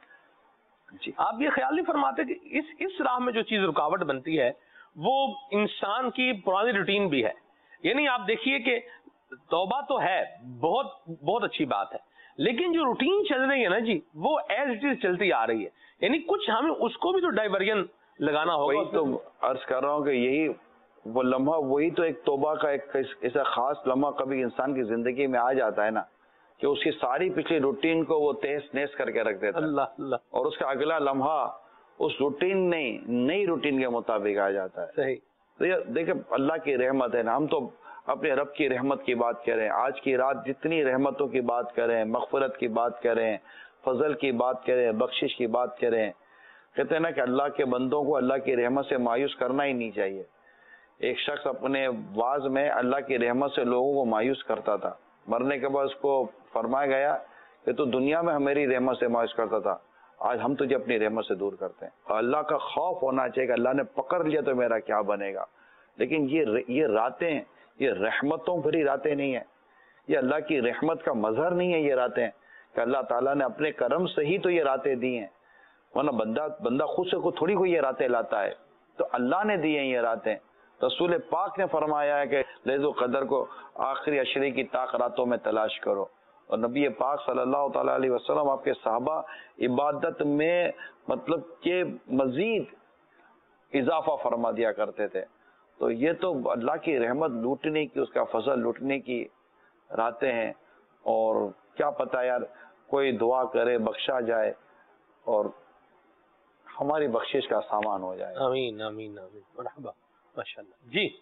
جی آپ یہ خیال نہیں فرماتے کہ اس اس راہ میں جو چیز رکاوٹ بنتی ہے وہ انسان کی پرانی روٹین بھی ہے. یعنی آپ دیکھیے کہ توبہ تو ہے, بہت بہت اچھی بات ہے, لیکن جو روٹین چل رہی ہے نا جی وہ ایز اٹ از چلتی آ رہی ہے. یعنی کچھ ہمیں اس کو بھی تو ڈائیورژن لگانا ہوگا. وہی تو عرض کر رہا ہوں کہ یہی وہ لمحہ, وہی تو ایک توبہ کا ایک ایسا خاص لمحہ کبھی انسان کی زندگی میں آ جاتا ہے نا کہ اس کی ساری پچھلی روٹین کو وہ تہس نہس کر کے رکھ دیتا ہے. اللہ اللہ. اور اس کا اگلا لمحہ اس روٹین نہیں نئی روٹین کے مطابق آ جاتا ہے. صحیح. تو یہ دیکھیں اللہ کی رحمت ہے نا, ہم تو اپنے رب کی رحمت کی بات کریں. آج کی رات جتنی رحمتوں کی بات کریں, مغفرت کی بات کریں, فضل کی بات کریں, بخشش کی بات کریں, کہتے ہیں نا کہ اللہ کے بندوں کو اللہ کی رحمت سے مایوس کرنا ہی نہیں چاہیے. ایک شخص اپنے واز میں اللہ کی رحمت سے لوگوں کو مایوس کرتا تھا. مرنے کے بعد اس کو فرمایا گیا کہ تو دنیا میں ہماری رحمت سے مایوس کرتا تھا, آج ہم تجھے اپنی رحمت سے دور کرتے ہیں. اللہ کا خوف ہونا چاہیے کہ اللہ نے پکڑ لیا تو میرا کیا بنے گا. لیکن یہ یہ راتیں یہ رحمتوں بھری راتیں نہیں ہیں, یہ اللہ کی رحمت کا مظہر نہیں ہے. یہ راتیں کہ اللہ تعالیٰ نے اپنے کرم سے ہی تو یہ راتیں دی ہیں, ورنہ بندہ بندہ خود سے کو تھوڑی کوئی یہ راتیں لاتا ہے, تو اللہ نے دی ہیں یہ راتیں. رسول پاک نے فرمایا ہے کہ لیل القدر کو آخری عشرے کی طاق راتوں میں تلاش کرو. اور نبی پاک صلی اللہ تعالیٰ علیہ وسلم آپ کے صحابہ عبادت میں مطلب کہ مزید اضافہ فرما دیا کرتے تھے. تو یہ تو اللہ کی رحمت لوٹنے کی, اس کا فضل لوٹنے کی راتیں ہیں. اور کیا پتہ یار کوئی دعا کرے بخشا جائے اور ہماری بخشش کا سامان ہو جائے. آمین آمین آمین. مرحبا ماشاءاللہ. جی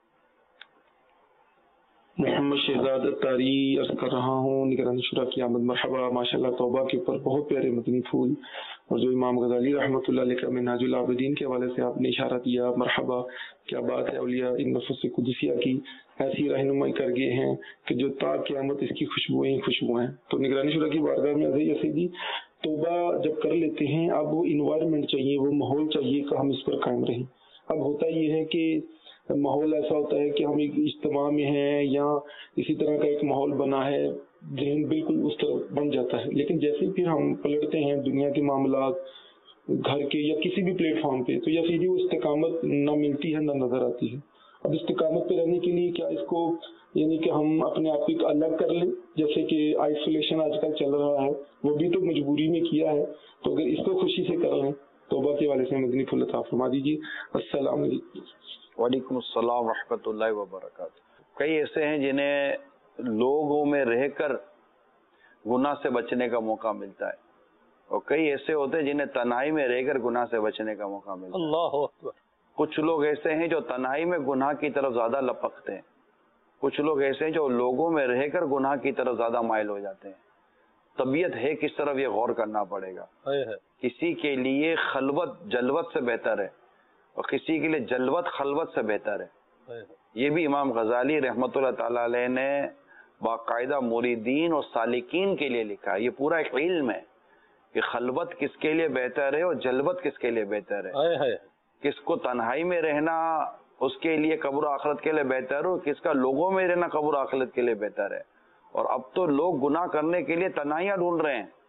محمد شہزاد تاری عرض کر رہا ہوں, نگرانی شورا کی آمد. مرحبا ماشاءاللہ. توبہ کے اوپر بہت پیارے مدنی پھول, اور جو امام غزالی رحمۃ اللہ علیہ کا منہاج العابدین کے حوالے سے آپ نے اشارہ دیا, مرحبا. کیا بات ہے, اولیاء ان نفس قدسیہ کی ایسی رہنمائی کر گئے ہیں کہ جو تا قیامت اس کی خوشبوئیں ہی خوشبو ہیں. تو نگرانی شورا کی بارگاہ میں عزیز یسیدی توبہ جب کر لیتے ہیں, اب وہ انوائرمنٹ چاہیے, وہ ماحول چاہیے کہ ہم اس پر قائم رہیں. اب ہوتا یہ ہے کہ ماحول ایسا ہوتا ہے کہ ہم ایک اجتماع میں ہیں یا اسی طرح کا ایک ماحول بنا ہے, ذہن بالکل اس طرح بن جاتا ہے. لیکن جیسے پھر ہم پلٹتے ہیں دنیا کے معاملات, گھر کے یا کسی بھی پلیٹ فارم پہ, تو یا سیدھی وہ استقامت نہ ملتی ہے نہ نظر آتی ہے. اب استقامت پہ رہنے کے لیے کیا اس کو یعنی کہ ہم اپنے آپ کو الگ کر لیں, جیسے کہ آئسولیشن آج کل چل رہا ہے, وہ بھی تو مجبوری میں کیا ہے, تو اگر اس کو خوشی سے کر لیں توبہ کے والے سے مدنی پھول عطا فرما دیجیے. السلام علیکم. وعلیکم السلام ورحمۃ اللہ وبرکاتہ. کئی ایسے ہیں جنہیں لوگوں میں رہ کر गुनाह से बचने का मौका मिलता है, और कई ऐसे होते हैं जिन्हें तन्हाई में रहकर गुनाह से बचने का मौका मिलता है। अल्लाहु अकबर। कुछ लोग ऐसे हैं जो तन्हाई में गुनाह की तरफ ज्यादा लपकते हैं, कुछ लोग ऐसे हैं जो लोगों में रहकर गुनाह की तरफ ज्यादा माइल हो जाते हैं। तबीयत है किस तरफ ये गौर करना पड़ेगा। है है। किसी के लिए खलवत जलवत से बेहतर है और किसी के लिए जलवत खलवत से बेहतर है। है है। ये भी इमाम गजाली रहमतुल्लाह ताला अलैह ने बाकायदा मुरीदीन और सालिकीन के लिए लिखा है। ये पूरा एक इल्म है कि खलवत किसके लिए बेहतर है और जलवत किसके लिए बेहतर है। है है। किसको तन्हाई में रहना उसके लिए कब्र आखिरत के लिए बेहतर है और किसका लोगों में रहना कब्र आखिरत के लिए बेहतर है। और अब तो लोग गुनाह करने के लिए तन्हाइयां ढूंढ रहे हैं।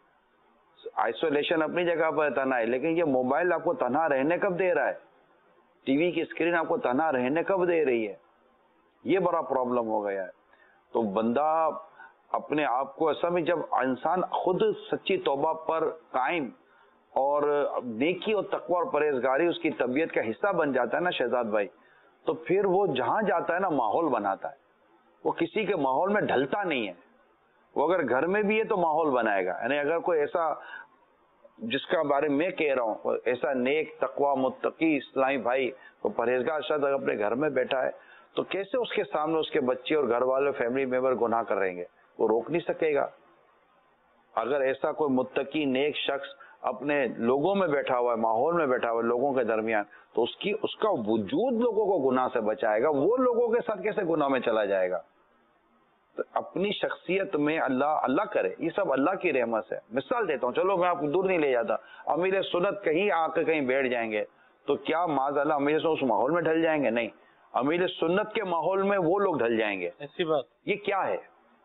आइसोलेशन अपनी जगह पर तन्हाई, लेकिन ये मोबाइल आपको तन्हा रहने कब दे रहा है, टीवी की स्क्रीन आपको तन्हा रहने कब दे रही है, ये बड़ा प्रॉब्लम हो गया है। तो बंदा अपने आप को ऐसा भी, जब इंसान खुद सच्ची तौबा पर कायम और नेकी और तकवा और परहेजगारी उसकी तबीयत का हिस्सा बन जाता है ना शहजाद भाई, तो फिर वो जहां जाता है ना माहौल बनाता है। वो किसी के माहौल में ढलता नहीं है। वो अगर घर में भी है तो माहौल बनाएगा। यानी अगर कोई ऐसा, जिसका बारे में मैं कह रहा हूँ, ऐसा नेक तकवा मुत्तकी इस्लामी भाई तो परहेजगार शायद अगर अपने घर में बैठा है तो कैसे उसके सामने उसके बच्चे और घर वाले फैमिली मेंबर गुनाह करेंगे, वो रोक नहीं सकेगा। अगर ऐसा कोई मुत्तकी नेक शख्स अपने लोगों में बैठा हुआ है, माहौल में बैठा हुआ है लोगों के दरमियान, तो उसकी उसका वजूद लोगों को गुनाह से बचाएगा। वो लोगों के साथ कैसे गुनाह में चला जाएगा। तो अपनी शख्सियत में अल्लाह अल्लाह करे, ये सब अल्लाह की रहमत है। मिसाल देता हूँ, चलो मैं आपको दूर नहीं ले जाता, अमीर सुन्नत कहीं आकर कहीं बैठ जाएंगे तो क्या माज़अल्लाह अमीर से उस माहौल में ढल जाएंगे? नहीं, अमीर सुन्नत के माहौल में वो लोग ढल जाएंगे। ऐसी बात। ये क्या है?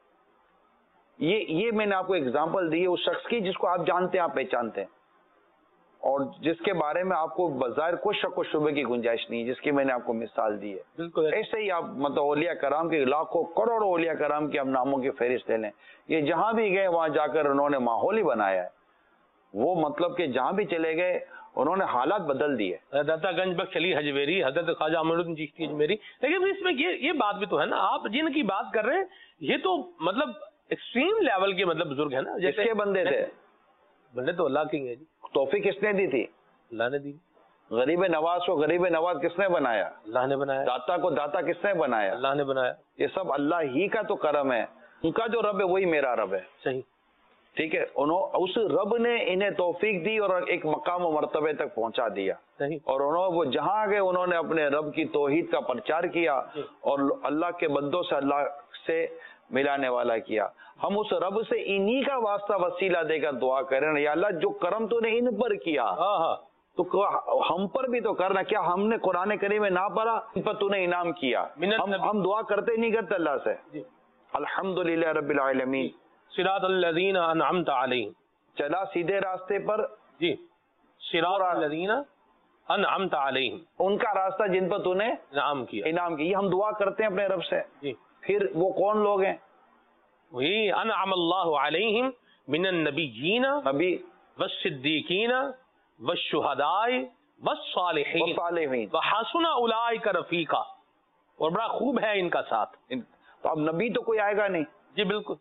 ये ये मैंने आपको एग्जांपल दी है उस शख्स की जिसको आप जानते हैं, आप पहचानते हैं, और जिसके बारे में आपको बाजार कोई शक व शुबे की गुंजाइश नहीं है, जिसकी मैंने आपको मिसाल दी है। बिल्कुल ऐसे ही आप मतलब औलिया कराम के लाखों करोड़ों औलिया कराम के हम नामों की फहरिस्त ले लें, ये जहां भी गए वहां जाकर उन्होंने माहौल ही बनाया है। वो मतलब कि जहां भी चले गए उन्होंने हालात बदल दिए। दातागंज बख्श अली हजवेरी, हजरत ख्वाजा अमीरुद्दीन चिश्ती अजमेरी। लेकिन इसमें ये ये बात भी तो है ना, आप जिनकी बात कर रहे हैं ये तो मतलब एक्सट्रीम लेवल के मतलब बुजुर्ग है ना। जिसके बंदे थे, बंदे तो अल्लाह के हैं जी। तौफीक किसने दी थी? अल्लाह ने दी। गरीब नवाज को गरीब नवाज किसने बनाया? अल्लाह ने बनाया। दाता को दाता किसने बनाया? अल्लाह ने बनाया। ये सब अल्लाह ही का तो करम है। उनका जो रब है वही मेरा रब है। सही, ठीक है। उन्होंने उस रब ने इन्हें तौफीक दी और एक मकाम और मर्तबे तक पहुंचा दिया। सही। और उन्होंने वो जहां गए उन्होंने अपने रब की तौहीद का प्रचार किया और अल्लाह के बंदों से अल्लाह से मिलाने वाला किया। हम उस रब से इन्हीं का वास्ता वसीला देकर दुआ करें, या अल्लाह जो करम तूने इन पर किया तो हम पर भी तो करना। क्या हमने कुरान करीम में ना पढ़ा, इन पर तूने इनाम किया? हम हम दुआ करते नहीं करते अल्लाह से? अल्हम्दुलिल्लाह रब्बिल आलमीन सिरातल लज़ीना अनअमता अलैहिम, चला सीधे रास्ते पर जी, सिरातल लज़ीना अनअमता अलैहिम, उनका रास्ता जिन पर तूने इनाम किया इनाम किया। हम दुआ करते हैं अपने रब से जी। फिर वो कौन लोग हैं? वही अनअमल्लाहु अलैहिम मिनन नबिय्यीन नबी वस्सिद्दीकीन वश्शुहदाए वस्सालिहीन सालिहीन व हसुन उलाइका रफीका। और बड़ा खूब है इनका साथ। तो अब नबी तो कोई आएगा नहीं। जी बिल्कुल,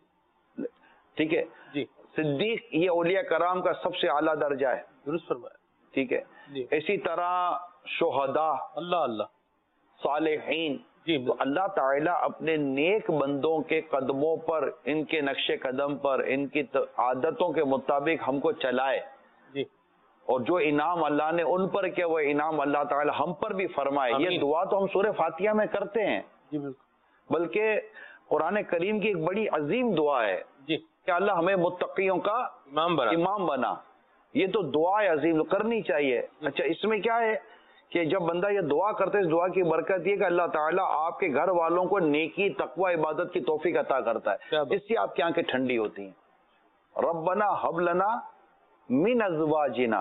ठीक है जी। सिद्दीक ये औलिया कराम का सबसे आला दर्जा है। दुरुस्त फरमाया। ठीक है जी। इसी तरह शुहदा, अल्लाह अल्लाह, सालिहीन, जी। तो अल्लाह ताला अपने नेक बंदों के कदमों पर, इनके नक्शे कदम पर, इनकी आदतों के मुताबिक हमको चलाए जी। और जो इनाम अल्लाह ने उन पर किया वो इनाम अल्लाह ताला हम पर भी फरमाए। ये दुआ तो हम सूरह फातिहा में करते हैं। जी बिल्कुल। बल्कि कुरान करीम की एक बड़ी अजीम दुआ है जी कि अल्लाह हमें मुत्तकियों का इमाम बना इमाम बना। ये तो दुआ है अजीम, करनी चाहिए। अच्छा, इसमें क्या है कि जब बंदा ये दुआ करते है, इस दुआ की बरकत ये कि अल्लाह ताला आपके घर वालों को नेकी तकवा इबादत की तौफीक अता करता है, इससे आपकी आंखें ठंडी होती हैं। रब्बना हब लना मिन अज़वाजिना,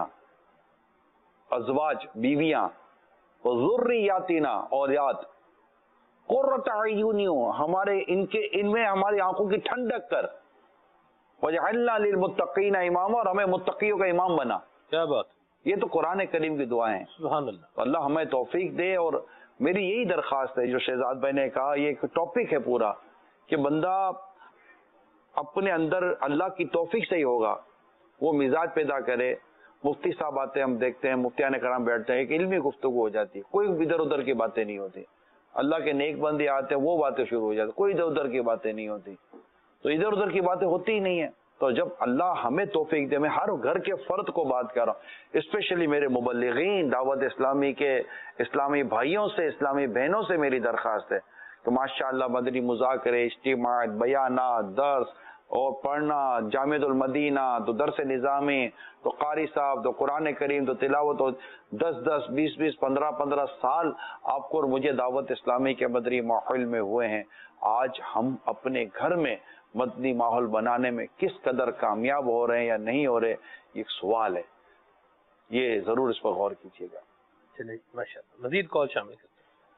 अज़वाज बीवियां, व ज़ुर्रियातिना औलाद, क़ुर्रत अयूनियो हमारे इनके इनमें हमारी आंखों की ठंडक कर, वजअलना लिलमुत्तकीना इमामा, और हमें मुत्तकियों का इमाम बना। क्या बात। ये तो कुरान करीम की दुआएं हैं। सुभान अल्लाह। तो अल्लाह हमें तौफीक दे। और मेरी यही दरख्वास्त है, जो शहजाद भाई ने कहा, ये एक टॉपिक है पूरा कि बंदा اپنے اندر اللہ کی توفیق سے ہی ہوگا، وہ مزاج پیدا کرے. مفتی صاحب آتے ہم دیکھتے ہیں، مفتیان کرام بیٹھتے ہیں، ایک علمی گفتگو ہو جاتی ہے، کوئی ادھر ادھر کی باتیں نہیں ہوتی. اللہ کے نیک بندے آتے ہیں وہ باتیں شروع ہو جاتی، کوئی ادھر ادھر کی باتیں نہیں ہوتی. تو ادھر ادھر کی باتیں ہوتی ہی نہیں ہیں. تو جب اللہ ہمیں توفیق دے، میں ہر گھر کے فرد کو بات کر رہا ہوں، اسپیشلی میرے مبلغین دعوت اسلامی کے اسلامی بھائیوں سے، اسلامی بہنوں سے میری درخواست ہے کہ ماشاءاللہ مدنی مذاکرے، اجتماعات، بیانات، درس اور پڑھنا، جامع المدینہ تو درس نظامی، تو قاری صاحب، تو قرآن کریم، تو تلاوت، تو دس دس بیس بیس پندرہ پندرہ سال آپ کو اور مجھے دعوت اسلامی کے مدنی ماحول میں ہوئے ہیں. آج ہم اپنے گھر میں مدنی ماحول بنانے میں کس قدر کامیاب ہو رہے ہیں یا نہیں ہو رہے، ایک سوال ہے. یہ ضرور اس پر غور کیجیے گا. چلیے ماشاء اللہ، مزید کال شامل کرتے ہیں.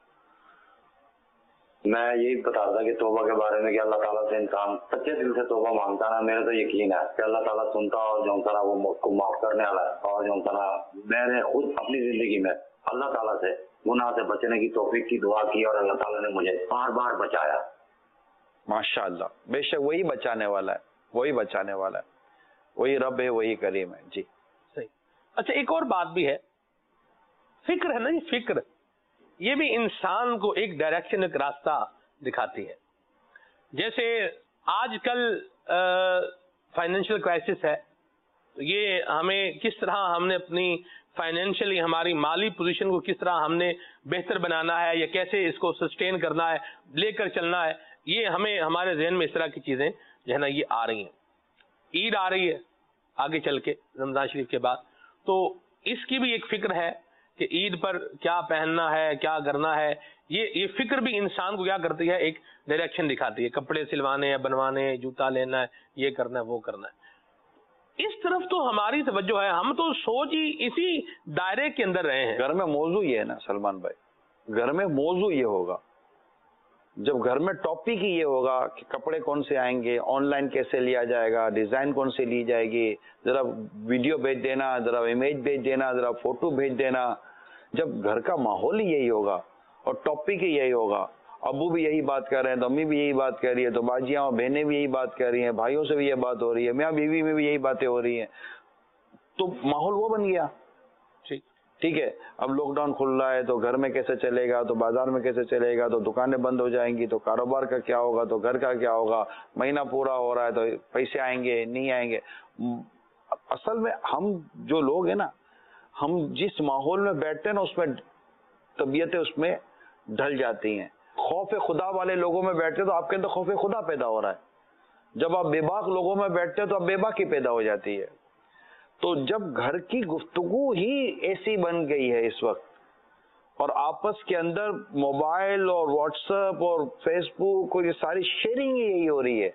میں یہی بتا رہا تھا کہ توبہ کے بارے میں کہ اللہ تعالیٰ سے انسان سچے دل سے توبہ مانگتا نا، میرے تو یقین ہے کہ اللہ تعالیٰ سنتا اور جو سارا وہ کو معاف کرنے والا ہے. اور جو سارا میں نے خود اپنی زندگی میں اللہ تعالیٰ سے گناہ سے بچنے کی توفیق کی دعا کی اور اللہ تعالیٰ نے مجھے بار بار بچایا. ماشاء اللہ، بے شک وہی بچانے والا ہے، وہی بچانے والا ہے، وہی رب ہے، وہی کریم ہے. جی صحیح. اچھا ایک اور بات بھی ہے، فکر ہے نا، یہ فکر یہ بھی انسان کو ایک ڈائریکشن، ایک راستہ دکھاتی ہے. جیسے آج کل فائنینشیل کرائسس ہے، یہ ہمیں کس طرح ہم نے اپنی فائنینشلی ہماری مالی پوزیشن کو کس طرح ہم نے بہتر بنانا ہے یا کیسے اس کو سسٹین کرنا ہے، لے کر چلنا ہے، یہ ہمیں ہمارے ذہن میں اس طرح کی چیزیں جو ہے نا یہ آ رہی ہیں. عید آ رہی ہے آگے چل کے رمضان شریف کے بعد، تو اس کی بھی ایک فکر ہے کہ عید پر کیا پہننا ہے، کیا کرنا ہے. یہ یہ فکر بھی انسان کو کیا کرتی ہے، ایک ڈائریکشن دکھاتی ہے. کپڑے سلوانے ہیں، بنوانے ہیں، جوتا لینا ہے، یہ کرنا ہے، وہ کرنا ہے. اس طرف تو ہماری توجہ ہے، ہم تو سوچ ہی اسی دائرے کے اندر رہے ہیں. گھر میں موضوع یہ ہے نا سلمان بھائی، گھر میں موضوع یہ ہوگا، جب گھر میں ٹاپک ہی یہ ہوگا کہ کپڑے کون سے آئیں گے، آن لائن کیسے لیا جائے گا، ڈیزائن کون سے لی جائے گی، ذرا ویڈیو بھیج دینا، ذرا امیج بھیج دینا، ذرا فوٹو بھیج دینا. جب گھر کا ماحول ہی یہی ہوگا اور ٹاپک ہی یہی ہوگا، ابو بھی یہی بات کر رہے ہیں تو امی بھی یہی بات کر رہی ہے، تو باجیاں اور بہنیں بھی یہی بات کر رہی ہیں، بھائیوں سے بھی یہ بات ہو رہی ہے، میاں بیوی میں بھی یہی باتیں ہو رہی ہیں، تو ماحول وہ بن گیا. ٹھیک ہے، اب لاک ڈاؤن کھل رہا ہے تو گھر میں کیسے چلے گا، تو بازار میں کیسے چلے گا، تو دکانیں بند ہو جائیں گی، تو کاروبار کا کیا ہوگا، تو گھر کا کیا ہوگا، مہینہ پورا ہو رہا ہے تو پیسے آئیں گے نہیں آئیں گے. اصل میں ہم جو لوگ ہیں نا، ہم جس ماحول میں بیٹھتے ہیں نا اس میں طبیعتیں اس میں ڈھل جاتی ہیں. خوف خدا والے لوگوں میں بیٹھتے تو آپ کے اندر خوف خدا پیدا ہو رہا ہے، جب آپ بے باک لوگوں میں بیٹھتے ہیں تو اب بے باکی پیدا ہو جاتی ہے. تو جب گھر کی گفتگو ہی ایسی بن گئی ہے اس وقت، اور آپس کے اندر موبائل اور واٹس ایپ اور فیس بک اور یہ ساری شیئرنگ یہی ہو رہی ہے،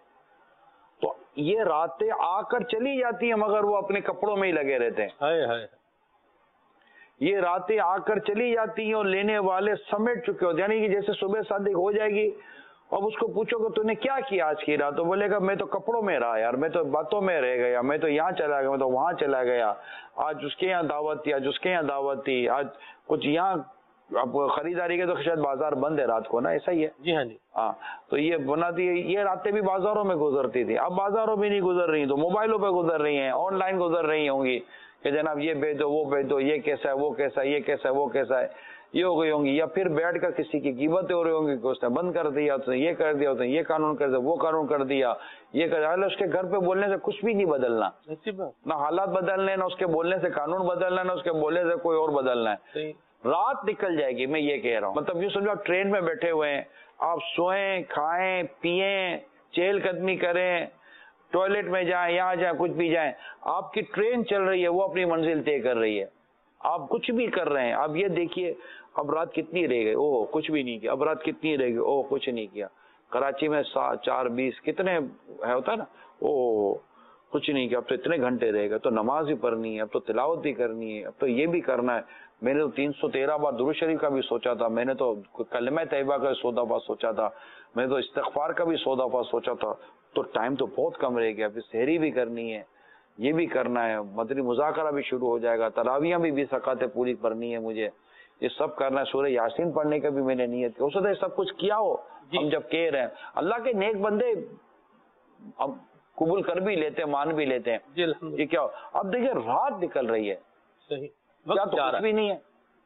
تو یہ راتیں آ کر چلی جاتی ہیں مگر وہ اپنے کپڑوں میں ہی لگے رہتے ہیں. ہائے ہائے. یہ راتیں آ کر چلی جاتی ہیں اور لینے والے سمیٹ چکے ہوتے ہیں، یعنی کہ جیسے صبح صادق ہو جائے گی، اب اس کو پوچھو کہ تو نے کیا کیا آج کی رات، تو بولے گا میں تو کپڑوں میں رہا یار، میں تو باتوں میں رہ گیا، میں تو یہاں چلا گیا، میں تو وہاں چلا گیا، آج اس کے یہاں دعوت تھی، آج اس کے یہاں دعوت تھی، آج کچھ یہاں. اب خریداری کے تو شاید بازار بند ہے رات کو نا، ایسا ہی ہے. جی ہاں جی ہاں، تو یہ بناتی ہے، یہ راتیں بھی بازاروں میں گزرتی تھی، اب بازاروں میں نہیں گزر رہی، تو موبائلوں پہ گزر رہی ہیں، آن لائن گزر رہی ہوں گی کہ جناب یہ بھیج دو، وہ بھیج دو، یہ کیسا ہے، وہ کیسا ہے، یہ کیسا ہے، وہ کیسا ہے، یہ ہو گئی ہوں گی. یا پھر بیٹھ کر کسی کی غیبتیں ہو رہی ہوں گی کہ اس نے بند کر دیا، اس نے یہ کر دیا، اس نے یہ قانون کر دیا، وہ قانون کر دیا، یہ کر دیا. اس کے گھر پہ بولنے سے کچھ بھی نہیں بدلنا، نہ حالات بدلنے، نہ اس کے بولنے سے قانون بدلنا، نہ اس کے بولنے سے کوئی اور بدلنا ہے. رات نکل جائے گی، میں یہ کہہ رہا ہوں. مطلب یوں سمجھو آپ ٹرین میں بیٹھے ہوئے ہیں، آپ سوئیں، کھائیں، پیئیں، چہل قدمی کریں، ٹوائلٹ میں جائیں، یہاں جائیں، کچھ بھی جائیں، آپ کی ٹرین چل رہی ہے، وہ اپنی منزل طے کر رہی ہے، آپ کچھ بھی کر رہے ہیں. اب یہ دیکھیے اب رات کتنی رہ گئی، او کچھ بھی نہیں کیا، اب رات کتنی رہ گئی، او کچھ نہیں کیا. کراچی میں سات چار بیس کتنے ہے ہوتا ہے نا، او کچھ نہیں کیا، اب تو اتنے گھنٹے رہ گئے، تو نماز بھی پڑھنی ہے، اب تو تلاوت بھی کرنی ہے، اب تو یہ بھی کرنا ہے. میں نے تو تین سو تیرہ بار درود شریف کا بھی سوچا تھا، میں نے تو کلمہ طیبہ کا سو دفعہ سوچا تھا، میں نے تو استغفار کا بھی سو دفعہ سوچا تھا. تو ٹائم تو بہت کم رہ گیا، پھر سحری بھی کرنی ہے، یہ بھی کرنا ہے، مدنی مذاکرہ بھی شروع ہو جائے گا، تراویحاں بھی بیس رکعتیں پوری کرنی ہے مجھے، یہ سب کرنا ہے، سورہ یاسین پڑھنے کا بھی میں نے نیت کی. ہو سکتا ہے سب کچھ کیا ہو، ہم جب کہہ رہے ہیں اللہ کے نیک بندے. اب قبول کر بھی لیتے ہیں, مان بھی لیتے ہیں. جی الحمدللہ. یہ کیا ہو؟ اب دیکھیں رات نکل رہی ہے, صحیح, کیا تو کچھ بھی نہیں ہے.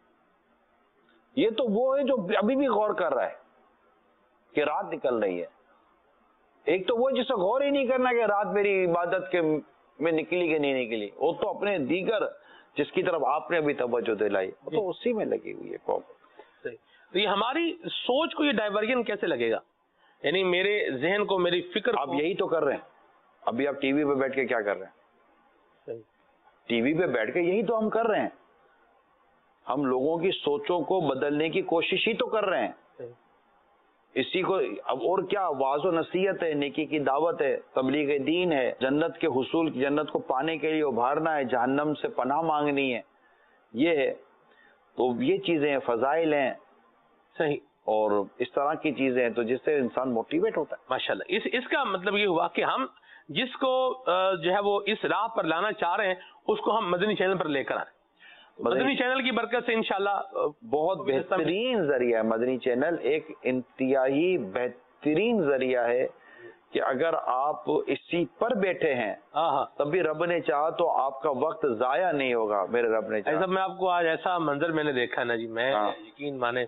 یہ تو وہ ہے جو ابھی بھی غور کر رہا ہے کہ رات نکل رہی ہے. ایک تو وہ جسے غور ہی نہیں کرنا کہ رات میری عبادت کے میں نکلی کہ نہیں نکلی, وہ تو اپنے دیگر جس کی طرف آپ نے ابھی توجہ دلائی وہ تو اسی میں لگی ہوئی ہے قوم. صحیح. تو یہ ہماری سوچ کو یہ ڈائیورژن کیسے لگے گا؟ یعنی میرے ذہن کو, میری فکر, آپ یہی تو کر رہے ہیں. ابھی آپ ٹی وی پہ بیٹھ کے کیا کر رہے ہیں؟ صحیح. ٹی وی پہ بیٹھ کے یہی تو ہم کر رہے ہیں. ہم لوگوں کی سوچوں کو بدلنے کی کوشش ہی تو کر رہے ہیں. اسی کو اب اور کیا, واعظ و نصیحت ہے, نیکی کی دعوت ہے, تبلیغ دین ہے, جنت کے حصول, جنت کو پانے کے لیے ابھارنا ہے, جہنم سے پناہ مانگنی ہے, یہ ہے. تو یہ چیزیں ہیں, فضائل ہیں. صحیح. اور اس طرح کی چیزیں ہیں تو جس سے انسان موٹیویٹ ہوتا ہے. ماشاءاللہ. اس اس کا مطلب یہ ہوا کہ ہم جس کو جو ہے وہ اس راہ پر لانا چاہ رہے ہیں اس کو ہم مدنی چینل پر لے کر آئیں. مدنی چینل کی برکت سے انشاءاللہ بہت بہترین ذریعہ ہے مدنی چینل. ایک انتہائی بہترین ذریعہ ہے کہ اگر آپ اسی پر بیٹھے ہیں تب بھی رب نے چاہا تو آپ کا وقت ضائع نہیں ہوگا. میرے رب نے چاہا. ایسا میں آپ کو آج ایسا منظر میں نے دیکھا نا جی, میں یقین مانے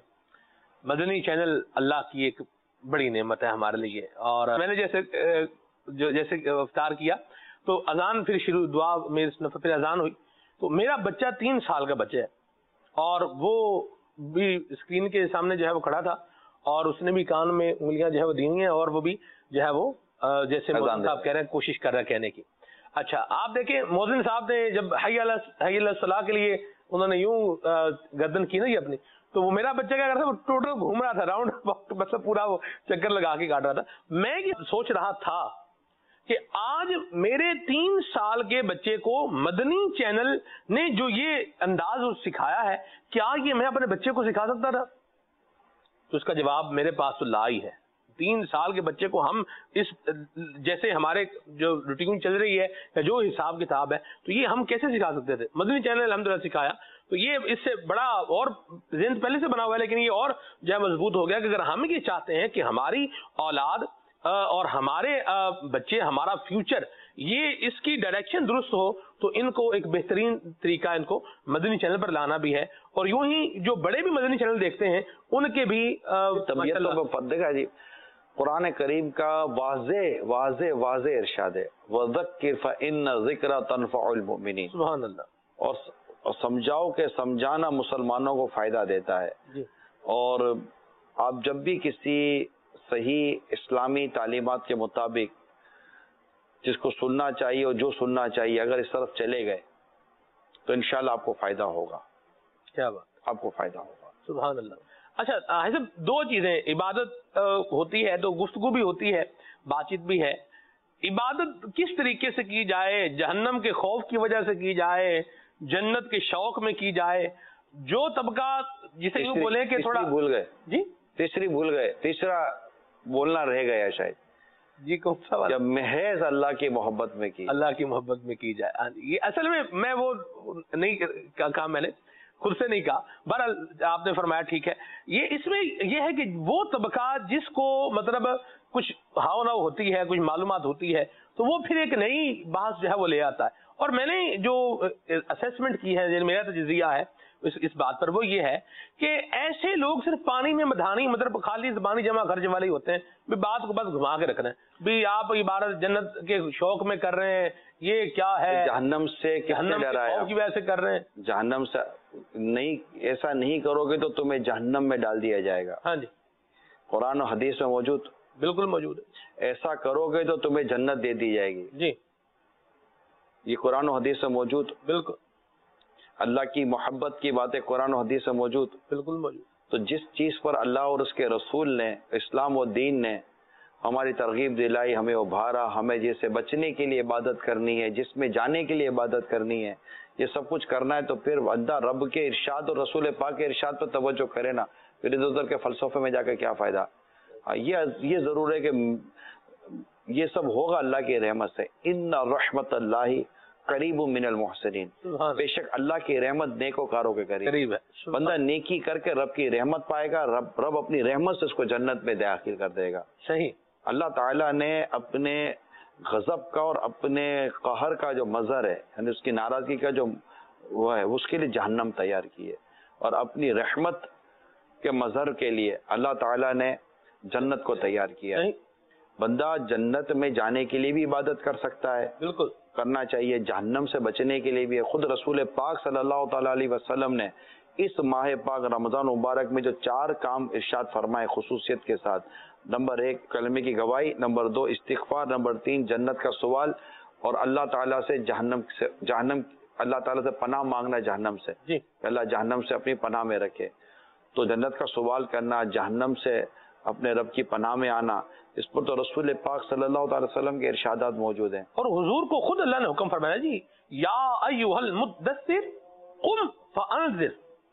مدنی چینل اللہ کی ایک بڑی نعمت ہے ہمارے لیے. اور میں نے جیسے جو جیسے افطار کیا تو اذان پھر شروع, دعا میرے پھر اذان ہوئی تو میرا بچہ تین سال کا بچہ ہے اور وہ بھی اسکرین کے سامنے جو ہے وہ کھڑا تھا اور اس نے بھی کان میں انگلیاں جو ہے وہ دی ہیں اور وہ بھی جو ہے وہ جیسے مؤذن صاحب کہہ رہے ہیں کوشش کر رہا ہے کہنے کی. اچھا آپ دیکھیں مؤذن صاحب نے جب حی علی حی علی الصلاۃ کے لیے انہوں نے یوں گردن کی نا یہ اپنی, تو وہ میرا بچہ کیا کر رہا تھا, وہ ٹوٹل گھوم رہا تھا راؤنڈ, بس پورا وہ چکر لگا کے کاٹ رہا تھا. میں سوچ رہا تھا کہ آج میرے تین سال کے بچے کو مدنی چینل نے جو یہ انداز سکھایا ہے, کیا یہ میں اپنے بچے کو سکھا سکتا تھا؟ تو اس کا جواب میرے پاس تو لا ہی ہے. تین سال کے بچے کو ہم اس جیسے ہمارے جو روٹین چل رہی ہے یا جو حساب کتاب ہے تو یہ ہم کیسے سکھا سکتے تھے؟ مدنی چینل الحمدللہ سکھایا. تو یہ اس سے بڑا اور ذہن پہلے سے بنا ہوا ہے لیکن یہ اور جو ہے مضبوط ہو گیا کہ اگر ہم یہ چاہتے ہیں کہ ہماری اولاد اور ہمارے بچے, ہمارا فیوچر, یہ اس کی ڈائریکشن درست ہو تو ان کو ایک بہترین طریقہ ان کو مدنی چینل پر لانا بھی ہے. اور یوں ہی جو بڑے بھی مدنی چینل دیکھتے ہیں ان کے بھی طبیعتوں پہ دیکھا جی, قرآن کریم کا واضح واضح واضح ارشاد ہے, وَذَكِّرْ فَإِنَّ ذِكْرَ تَنْفَعُ الْمُؤْمِنِينَ. سبحان اللہ. اور سمجھاؤ کہ سمجھانا مسلمانوں کو فائدہ دیتا ہے. جی. اور آپ جب بھی کسی صحیح اسلامی تعلیمات کے مطابق جس کو سننا چاہیے اور جو سننا چاہیے اگر اس طرف چلے گئے تو انشاءاللہ آپ کو فائدہ ہوگا. کیا بات, آپ کو فائدہ ہوگا. سبحان اللہ. اچھا حضرت, دو چیزیں, عبادت ہوتی ہے تو گفتگو بھی ہوتی ہے, بات چیت بھی ہے. عبادت کس طریقے سے کی جائے؟ جہنم کے خوف کی وجہ سے کی جائے, جنت کے شوق میں کی جائے؟ جو طبقہ جسے یوں بولے کہ تھوڑا بھول گئے جی تیسری بھول گئے تیسرا بولنا رہ گیا شاید. جی کون سا؟ جب محض اللہ کی محبت میں کی, اللہ کی محبت میں کی جائے. یہ اصل میں میں وہ نہیں کہا, میں نے خود سے نہیں کہا, بہرحال آپ نے فرمایا ٹھیک ہے. یہ اس میں یہ ہے کہ وہ طبقہ جس کو مطلب کچھ ہاؤ ناؤ ہوتی ہے, کچھ معلومات ہوتی ہے تو وہ پھر ایک نئی بحث جو ہے وہ لے آتا ہے. اور میں نے جو اسیسمنٹ کی ہے, میرا تجزیہ ہے اس اس بات پر, وہ یہ ہے کہ ایسے لوگ صرف پانی میں مدھانی مطلب خالی زبانی جمع خرچ والے ہوتے ہیں, بھی بات کو بس گھما کے رکھنا ہے, بھی آپ عبادت جنت کے شوق میں کر رہے ہیں, یہ کیا ہے, جہنم سے جہنم کی وجہ سے کر رہے ہیں, جہنم سے نہیں, ایسا نہیں کرو گے تو تمہیں جہنم میں ڈال دیا جائے گا. ہاں جی, قرآن و حدیث میں موجود, بالکل موجود ہے. ایسا کرو گے تو تمہیں جنت دے دی جائے گی. جی, یہ قرآن و حدیث میں موجود. بالکل. اللہ کی محبت کی باتیں قرآن و حدیث میں موجود. بالکل موجود. تو جس چیز پر اللہ اور اس کے رسول نے, اسلام و دین نے ہماری ترغیب دلائی, ہمیں ابھارا, ہمیں جیسے بچنے کے لیے عبادت کرنی ہے, جس میں جانے کے لیے عبادت کرنی ہے, یہ سب کچھ کرنا ہے تو پھر بندہ رب کے ارشاد اور رسول پاک کے ارشاد پر توجہ کرے نا, پھر ادھر ادھر کے فلسفے میں جا کے کیا فائدہ. یہ یہ ضرور ہے کہ یہ سب ہوگا اللہ کی رحمت سے. ان رحمت اللہ قریب من المحسنین, بے شک اللہ کی رحمت نیکوکاروں کے قریب ہے. بندہ نیکی کر کے رب کی رحمت پائے گا, رب رب اپنی رحمت سے اس کو جنت میں داخل کر دے گا. صحیح. اللہ تعالیٰ نے اپنے غضب کا اور اپنے قہر کا جو مظہر ہے، یعنی اس کی ناراضگی کا جو وہ ہے، اس کے لیے جہنم تیار کی ہے، اور اپنی رحمت کے مظہر کے لیے اللہ تعالیٰ نے جنت کو تیار کیا ہے۔ بندہ جنت میں جانے کے لیے بھی عبادت کر سکتا ہے، بالکل کرنا چاہیے، جہنم سے بچنے کے لیے بھی ہے۔ خود رسول پاک صلی اللہ تعالیٰ علیہ وسلم نے اس ماہ پاک رمضان مبارک میں جو چار کام ارشاد فرمائے خصوصیت کے ساتھ، نمبر ایک کلمے کی گواہی، نمبر دو استغفار، نمبر تین جنت کا سوال، اور اللہ تعالیٰ سے جہنم سے جہنم اللہ تعالیٰ سے پناہ مانگنا جہنم سے، جی اللہ جہنم سے اپنی پناہ میں رکھے۔ تو جنت کا سوال کرنا، جہنم سے اپنے رب کی پناہ میں آنا، اس پر تو رسول پاک صلی اللہ تعالی وسلم کے ارشادات موجود ہیں۔ اور حضور کو خود اللہ نے حکم فرمایا جی، یا ایھا المدثر قم فانذر،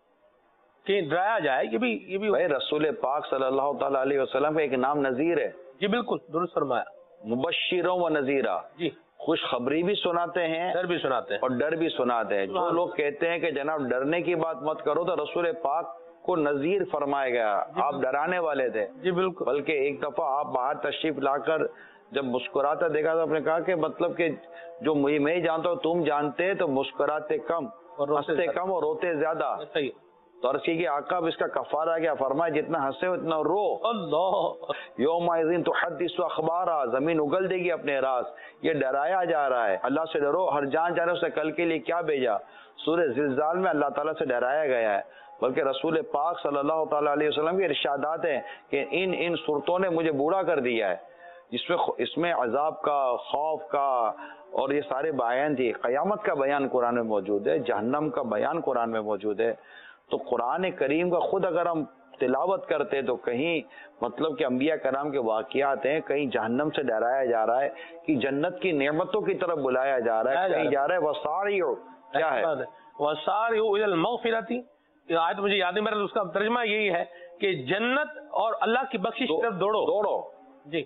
کہ ڈرایا جائے۔ یہ بھی یہ بھی بھائی رسول پاک صلی اللہ تعالی علیہ وسلم کا ایک نام نذیر ہے، جی بالکل درست فرمایا، مبشروں و نذیرہ، جی خوشخبری بھی سناتے ہیں ڈر بھی سناتے ہیں، اور ڈر بھی سناتے ہیں۔ جو لوگ کہتے ہیں کہ جناب ڈرنے کی بات مت کرو، تو رسول پاک کو نذیر فرمایا گیا، آپ ڈرانے والے تھے۔ جی بالکل، بلکہ ایک دفعہ آپ باہر تشریف لا کر جب مسکراتا دیکھا تو آپ نے کہا کہ مطلب کہ جو مجھے میں جانتا ہوں تم جانتے تو مسکراتے کم اور روتے ہنستے زیادہ۔ کم اور روتے زیادہ۔ صحیح، تو عرض کی کہ آقا اب اس کا کفارہ کیا؟ فرمایا جتنا ہنسے اتنا رو۔ اللہ، یومئذ تحدث اخبارا، زمین اگل دے گی اپنے راز۔ یہ ڈرایا جا رہا ہے، اللہ سے ڈرو، ہر جان جانے اسے کل کے لیے کیا بھیجا۔ سورہ زلزال میں اللہ تعالیٰ سے ڈرایا گیا ہے، بلکہ رسول پاک صلی اللہ تعالیٰ علیہ وسلم کے ارشادات ہیں کہ ان ان صورتوں نے مجھے بوڑھا کر دیا ہے، جس میں اس میں عذاب کا، خوف کا اور یہ سارے بیان تھی۔ قیامت کا بیان قرآن میں موجود ہے، جہنم کا بیان قرآن میں موجود ہے۔ تو قرآن کریم کا خود اگر ہم تلاوت کرتے تو کہیں مطلب کہ انبیاء کرام کے واقعات ہیں، کہیں جہنم سے ڈرایا جا رہا ہے، کہ جنت کی نعمتوں کی طرف بلایا جا رہا ہے، کہیں جا رہا ہے وسارعوا، کیا ہے وسارعوا الی المغفرۃ۔ یہ آیت مجھے یاد نہیں، میرا اس کا ترجمہ یہی ہے کہ جنت اور اللہ کی بخشش کی طرف دوڑو دوڑو۔ جی،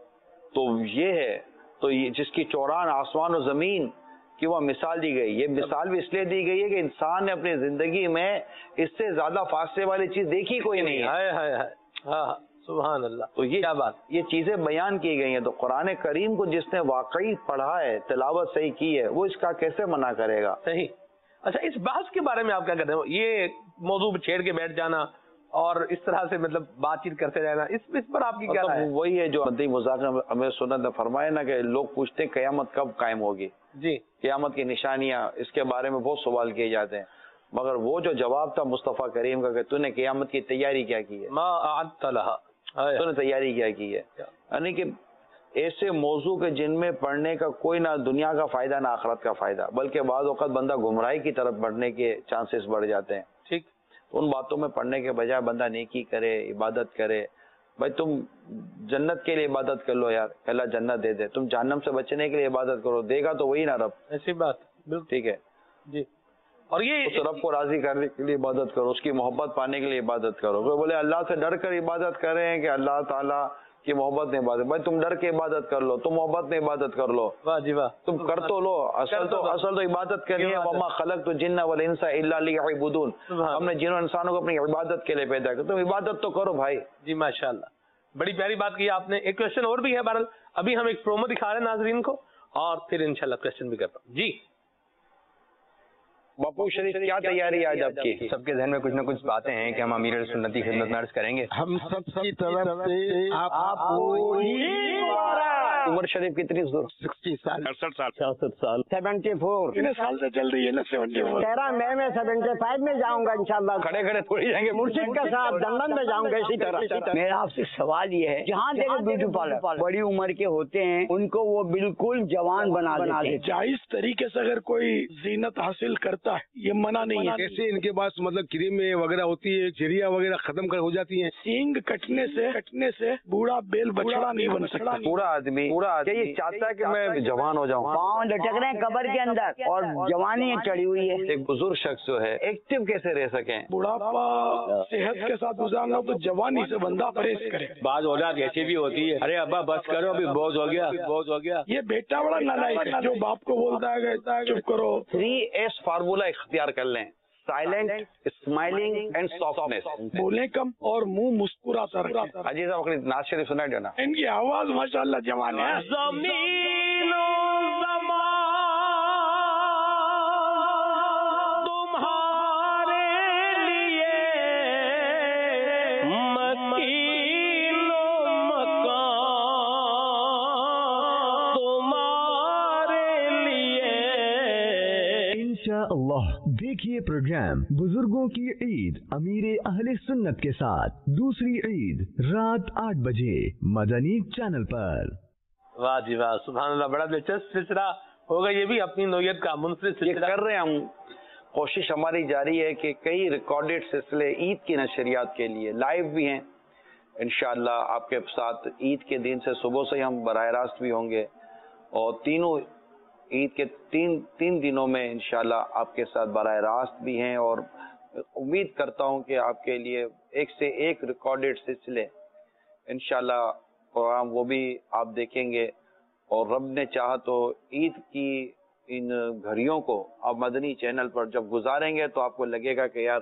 تو یہ ہے، تو یہ جس کی چوران آسمان و زمین کی وہ مثال دی گئی، یہ مثال بھی اس لیے دی گئی ہے کہ انسان نے اپنی زندگی میں اس سے زیادہ فاصلے والی چیز دیکھی کوئی نہیں ہے۔ ہائے ہائے ہائے، ہاں سبحان اللہ، تو یہ کیا بات، یہ چیزیں بیان کی گئی ہیں۔ تو قرآن کریم کو جس نے واقعی پڑھا ہے، تلاوت صحیح کی ہے، وہ اس کا کیسے منع کرے گا؟ صحیح۔ اچھا، اس بحث کے بارے میں آپ کیا کہتے ہیں؟ یہ موضوع چھیڑ کے بیٹھ جانا اور اس طرح سے مطلب بات چیت کرتے رہنا، اس اس پر آپ کی کیا رائے ہے؟ وہی ہے جو مدی مذاکرہ میں ہمیں سنت نے فرمایا نا، کہ لوگ پوچھتے ہیں قیامت کب قائم ہوگی، جی قیامت کی نشانیاں، اس کے بارے میں بہت سوال کیے جاتے ہیں، مگر وہ جو جواب تھا مصطفیٰ کریم کا کہ تو نے قیامت کی تیاری کیا کی ہے، ما اعدت لها، تو نے تیاری کیا کی ہے۔ یعنی کہ ایسے موضوع کے جن میں پڑھنے کا کوئی نہ دنیا کا فائدہ نہ آخرت کا فائدہ، بلکہ بعض اوقات بندہ گمراہی کی طرف بڑھنے کے چانسز بڑھ جاتے ہیں۔ ٹھیک، ان باتوں میں پڑھنے کے بجائے بندہ نیکی کرے، عبادت کرے۔ بھائی تم جنت کے لیے عبادت کر لو یار، اللہ جنت دے دے، تم جہنم سے بچنے کے لیے عبادت کرو، دے گا تو وہی نا رب، ایسی بات بالکل ٹھیک ہے۔ جی، اور یہ اس رب کو راضی کرنے کے لیے عبادت کرو، اس کی محبت پانے کے لیے عبادت کرو۔ کوئی بولے اللہ سے ڈر کر عبادت کریں کہ اللہ تعالیٰ کی محبت میں عبادت، بھائی تم ڈر کے عبادت کر لو، تم محبت میں عبادت کر لو، واہ جی واہ، تم کر تو لو، اصل تو اصل تو عبادت کرنی ہے۔ وما خلقت الجن والانس الا لیعبدون، ہم نے جنوں انسانوں کو اپنی عبادت کے لیے پیدا کیا، تم عبادت تو کرو بھائی۔ جی ماشاءاللہ، بڑی پیاری بات کی آپ نے۔ ایک کوشچن اور بھی ہے، بہرحال ابھی ہم ایک پرومو دکھا رہے ہیں ناظرین کو، اور پھر انشاءاللہ کوشچن بھی کرتا ہوں۔ جی باپو شریف کیا تیاری ہے آج آپ کی؟ سب کے ذہن میں کچھ نہ کچھ باتیں ہیں کہ ہم امیر سنت کی خدمت میں عرض کریں گے۔ ہم سب کی طرف سے آپ کو عمر شریف کتنی سکسٹی سال اڑسٹھ سال چھیاسٹھ سال سیونٹی فور کتنے سال سے چل رہی ہے نا سیونٹی فور تیرہ مئی میں سیونٹی فائیو میں جاؤں گا انشاءاللہ، کھڑے کھڑے تھوڑی جائیں گے مرشد کے ساتھ لندن میں جاؤں گا اسی طرح۔ میرا آپ سے سوال یہ ہے، جہاں دیکھو بیوٹی پارلر بڑی عمر کے ہوتے ہیں ان کو وہ بالکل جوان بنا دیتے ہیں۔ جائز طریقے سے اگر کوئی زینت حاصل کرتا ہے یہ منع نہیں ہے۔ کیسے ان کے پاس مطلب کریم وغیرہ ہوتی ہے، چریا وغیرہ ختم کر ہو جاتی ہیں؟ سینگ کٹنے سے کٹنے سے بوڑھا بیل بچڑا نہیں بن سکتا۔ پورا آدمی پورا یہ چاہتا ہے کہ میں جوان ہو جاؤں، پاؤں لٹک رہے ہیں قبر کے اندر اور جوانی چڑھی ہوئی ہے۔ ایک بزرگ شخص جو ہے ایکٹیو کیسے رہ سکیں؟ بڑھاپا صحت کے ساتھ گزارنا تو جوانی سے بندہ پرہیز کرے۔ بعض اولاد ایسی بھی ہوتی ہے، ارے ابا بس کرو ابھی بوجھ ہو گیا، بوجھ ہو گیا۔ یہ بیٹا بڑا نالائق ہے جو باپ کو بولتا ہے کہ چپ کرو۔ تھری ایس فارمولا اختیار کر لیں، साइलेंट, स्माइलिंग एंड सॉफ्टनेस। बोले कम और मुंह मुस्कुराता रहे। हाजी साहब अपनी नाज शरीफ सुनाई देना। इनकी आवाज माशाल्लाह जवान है। ज़मीनो ज़मान तुम्हारे लिए, मकीनो मकान तुम्हारे लिए। इंशाअल्लाह देखिए प्रोग्राम बुजुर्गों की ईद अमीर अहले सुन्नत के साथ, दूसरी ईद रात आठ बजे मदनी चैनल पर। वाह जी वाह, सुभान अल्लाह, बड़ा दिलचस्प सिलसिला होगा ये भी, अपनी नौयत का मुनफरिद ये सिलसिला कर रहे हैं हम। कोशिश हमारी जारी है कि कई रिकॉर्डेड सिलसिले ईद की नशरियात के लिए लाइव भी हैं। इंशाअल्लाह आपके साथ ईद के दिन से सुबह से हम बराह रास्त भी होंगे, और तीनों ईद के तीन तीन दिनों में इंशाअल्लाह आपके साथ बराह रास्त भी हैं। और उम्मीद करता हूं कि आपके लिए एक से एक रिकॉर्डेड सिलसिले इंशाअल्लाह प्रोग्राम वो भी आप देखेंगे। और रब ने चाहा तो ईद की इन घड़ियों को आप मदनी चैनल पर जब गुजारेंगे तो आपको लगेगा कि यार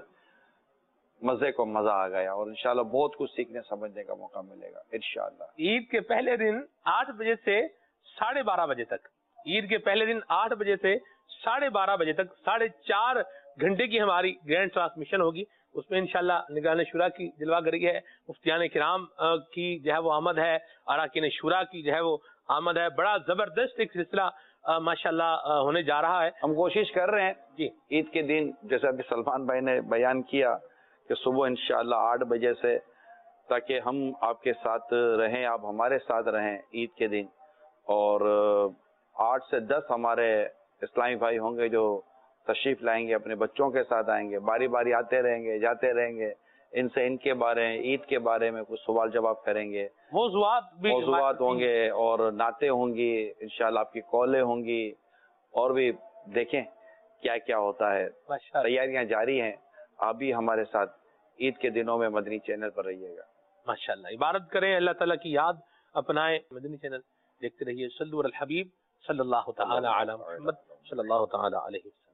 मजे को मजा आ गया, और इंशाल्लाह बहुत कुछ सीखने समझने का मौका मिलेगा इंशाल्लाह। ईद के पहले दिन आठ बजे से साढ़े बारह बजे तक, ईद के पहले दिन आठ बजे से साढ़े बारह बजे तक साढ़े चार घंटे की हमारी ग्रैंड ट्रांसमिशन होगी। उसमें इंशाल्लाह निगरान शुरा की जलवागरी है, मुफ्तियान किराम की जो है वो आमद है, अराकीन शुरा की जो है वो आमद है। बड़ा जबरदस्त एक सिलसिला माशाल्लाह होने जा रहा है। हम कोशिश कर रहे हैं जी ईद के दिन, जैसे अभी सलमान भाई ने बयान किया कि सुबह इंशाल्लाह आठ बजे से, ताकि हम आपके साथ रहें, आप हमारे साथ रहें ईद के दिन। और आठ से दस हमारे इस्लामी भाई होंगे जो तशरीफ लाएंगे, अपने बच्चों के साथ आएंगे, बारी बारी आते रहेंगे, जाते रहेंगे, इनसे इनके बारे में, ईद के बारे में कुछ सवाल जवाब करेंगे, मौज़ूआत भी मौज़ूआत होंगे और नाते होंगी, इंशाल्लाह आपकी कॉलें होंगी, और भी देखें क्या क्या होता है। तैयारियां जारी हैं, आप भी हमारे साथ ईद के दिनों में मदनी चैनल पर रहिएगा। माशाल्लाह, इबादत करें, अल्लाह ताला की याद अपनाएं, मदनी चैनल देखते रहिए। सल्लु अलल हबीब सल्लल्लाहु तआला अला मुहम्मद सल्लल्लाहु तआला अलैहि वसल्लम।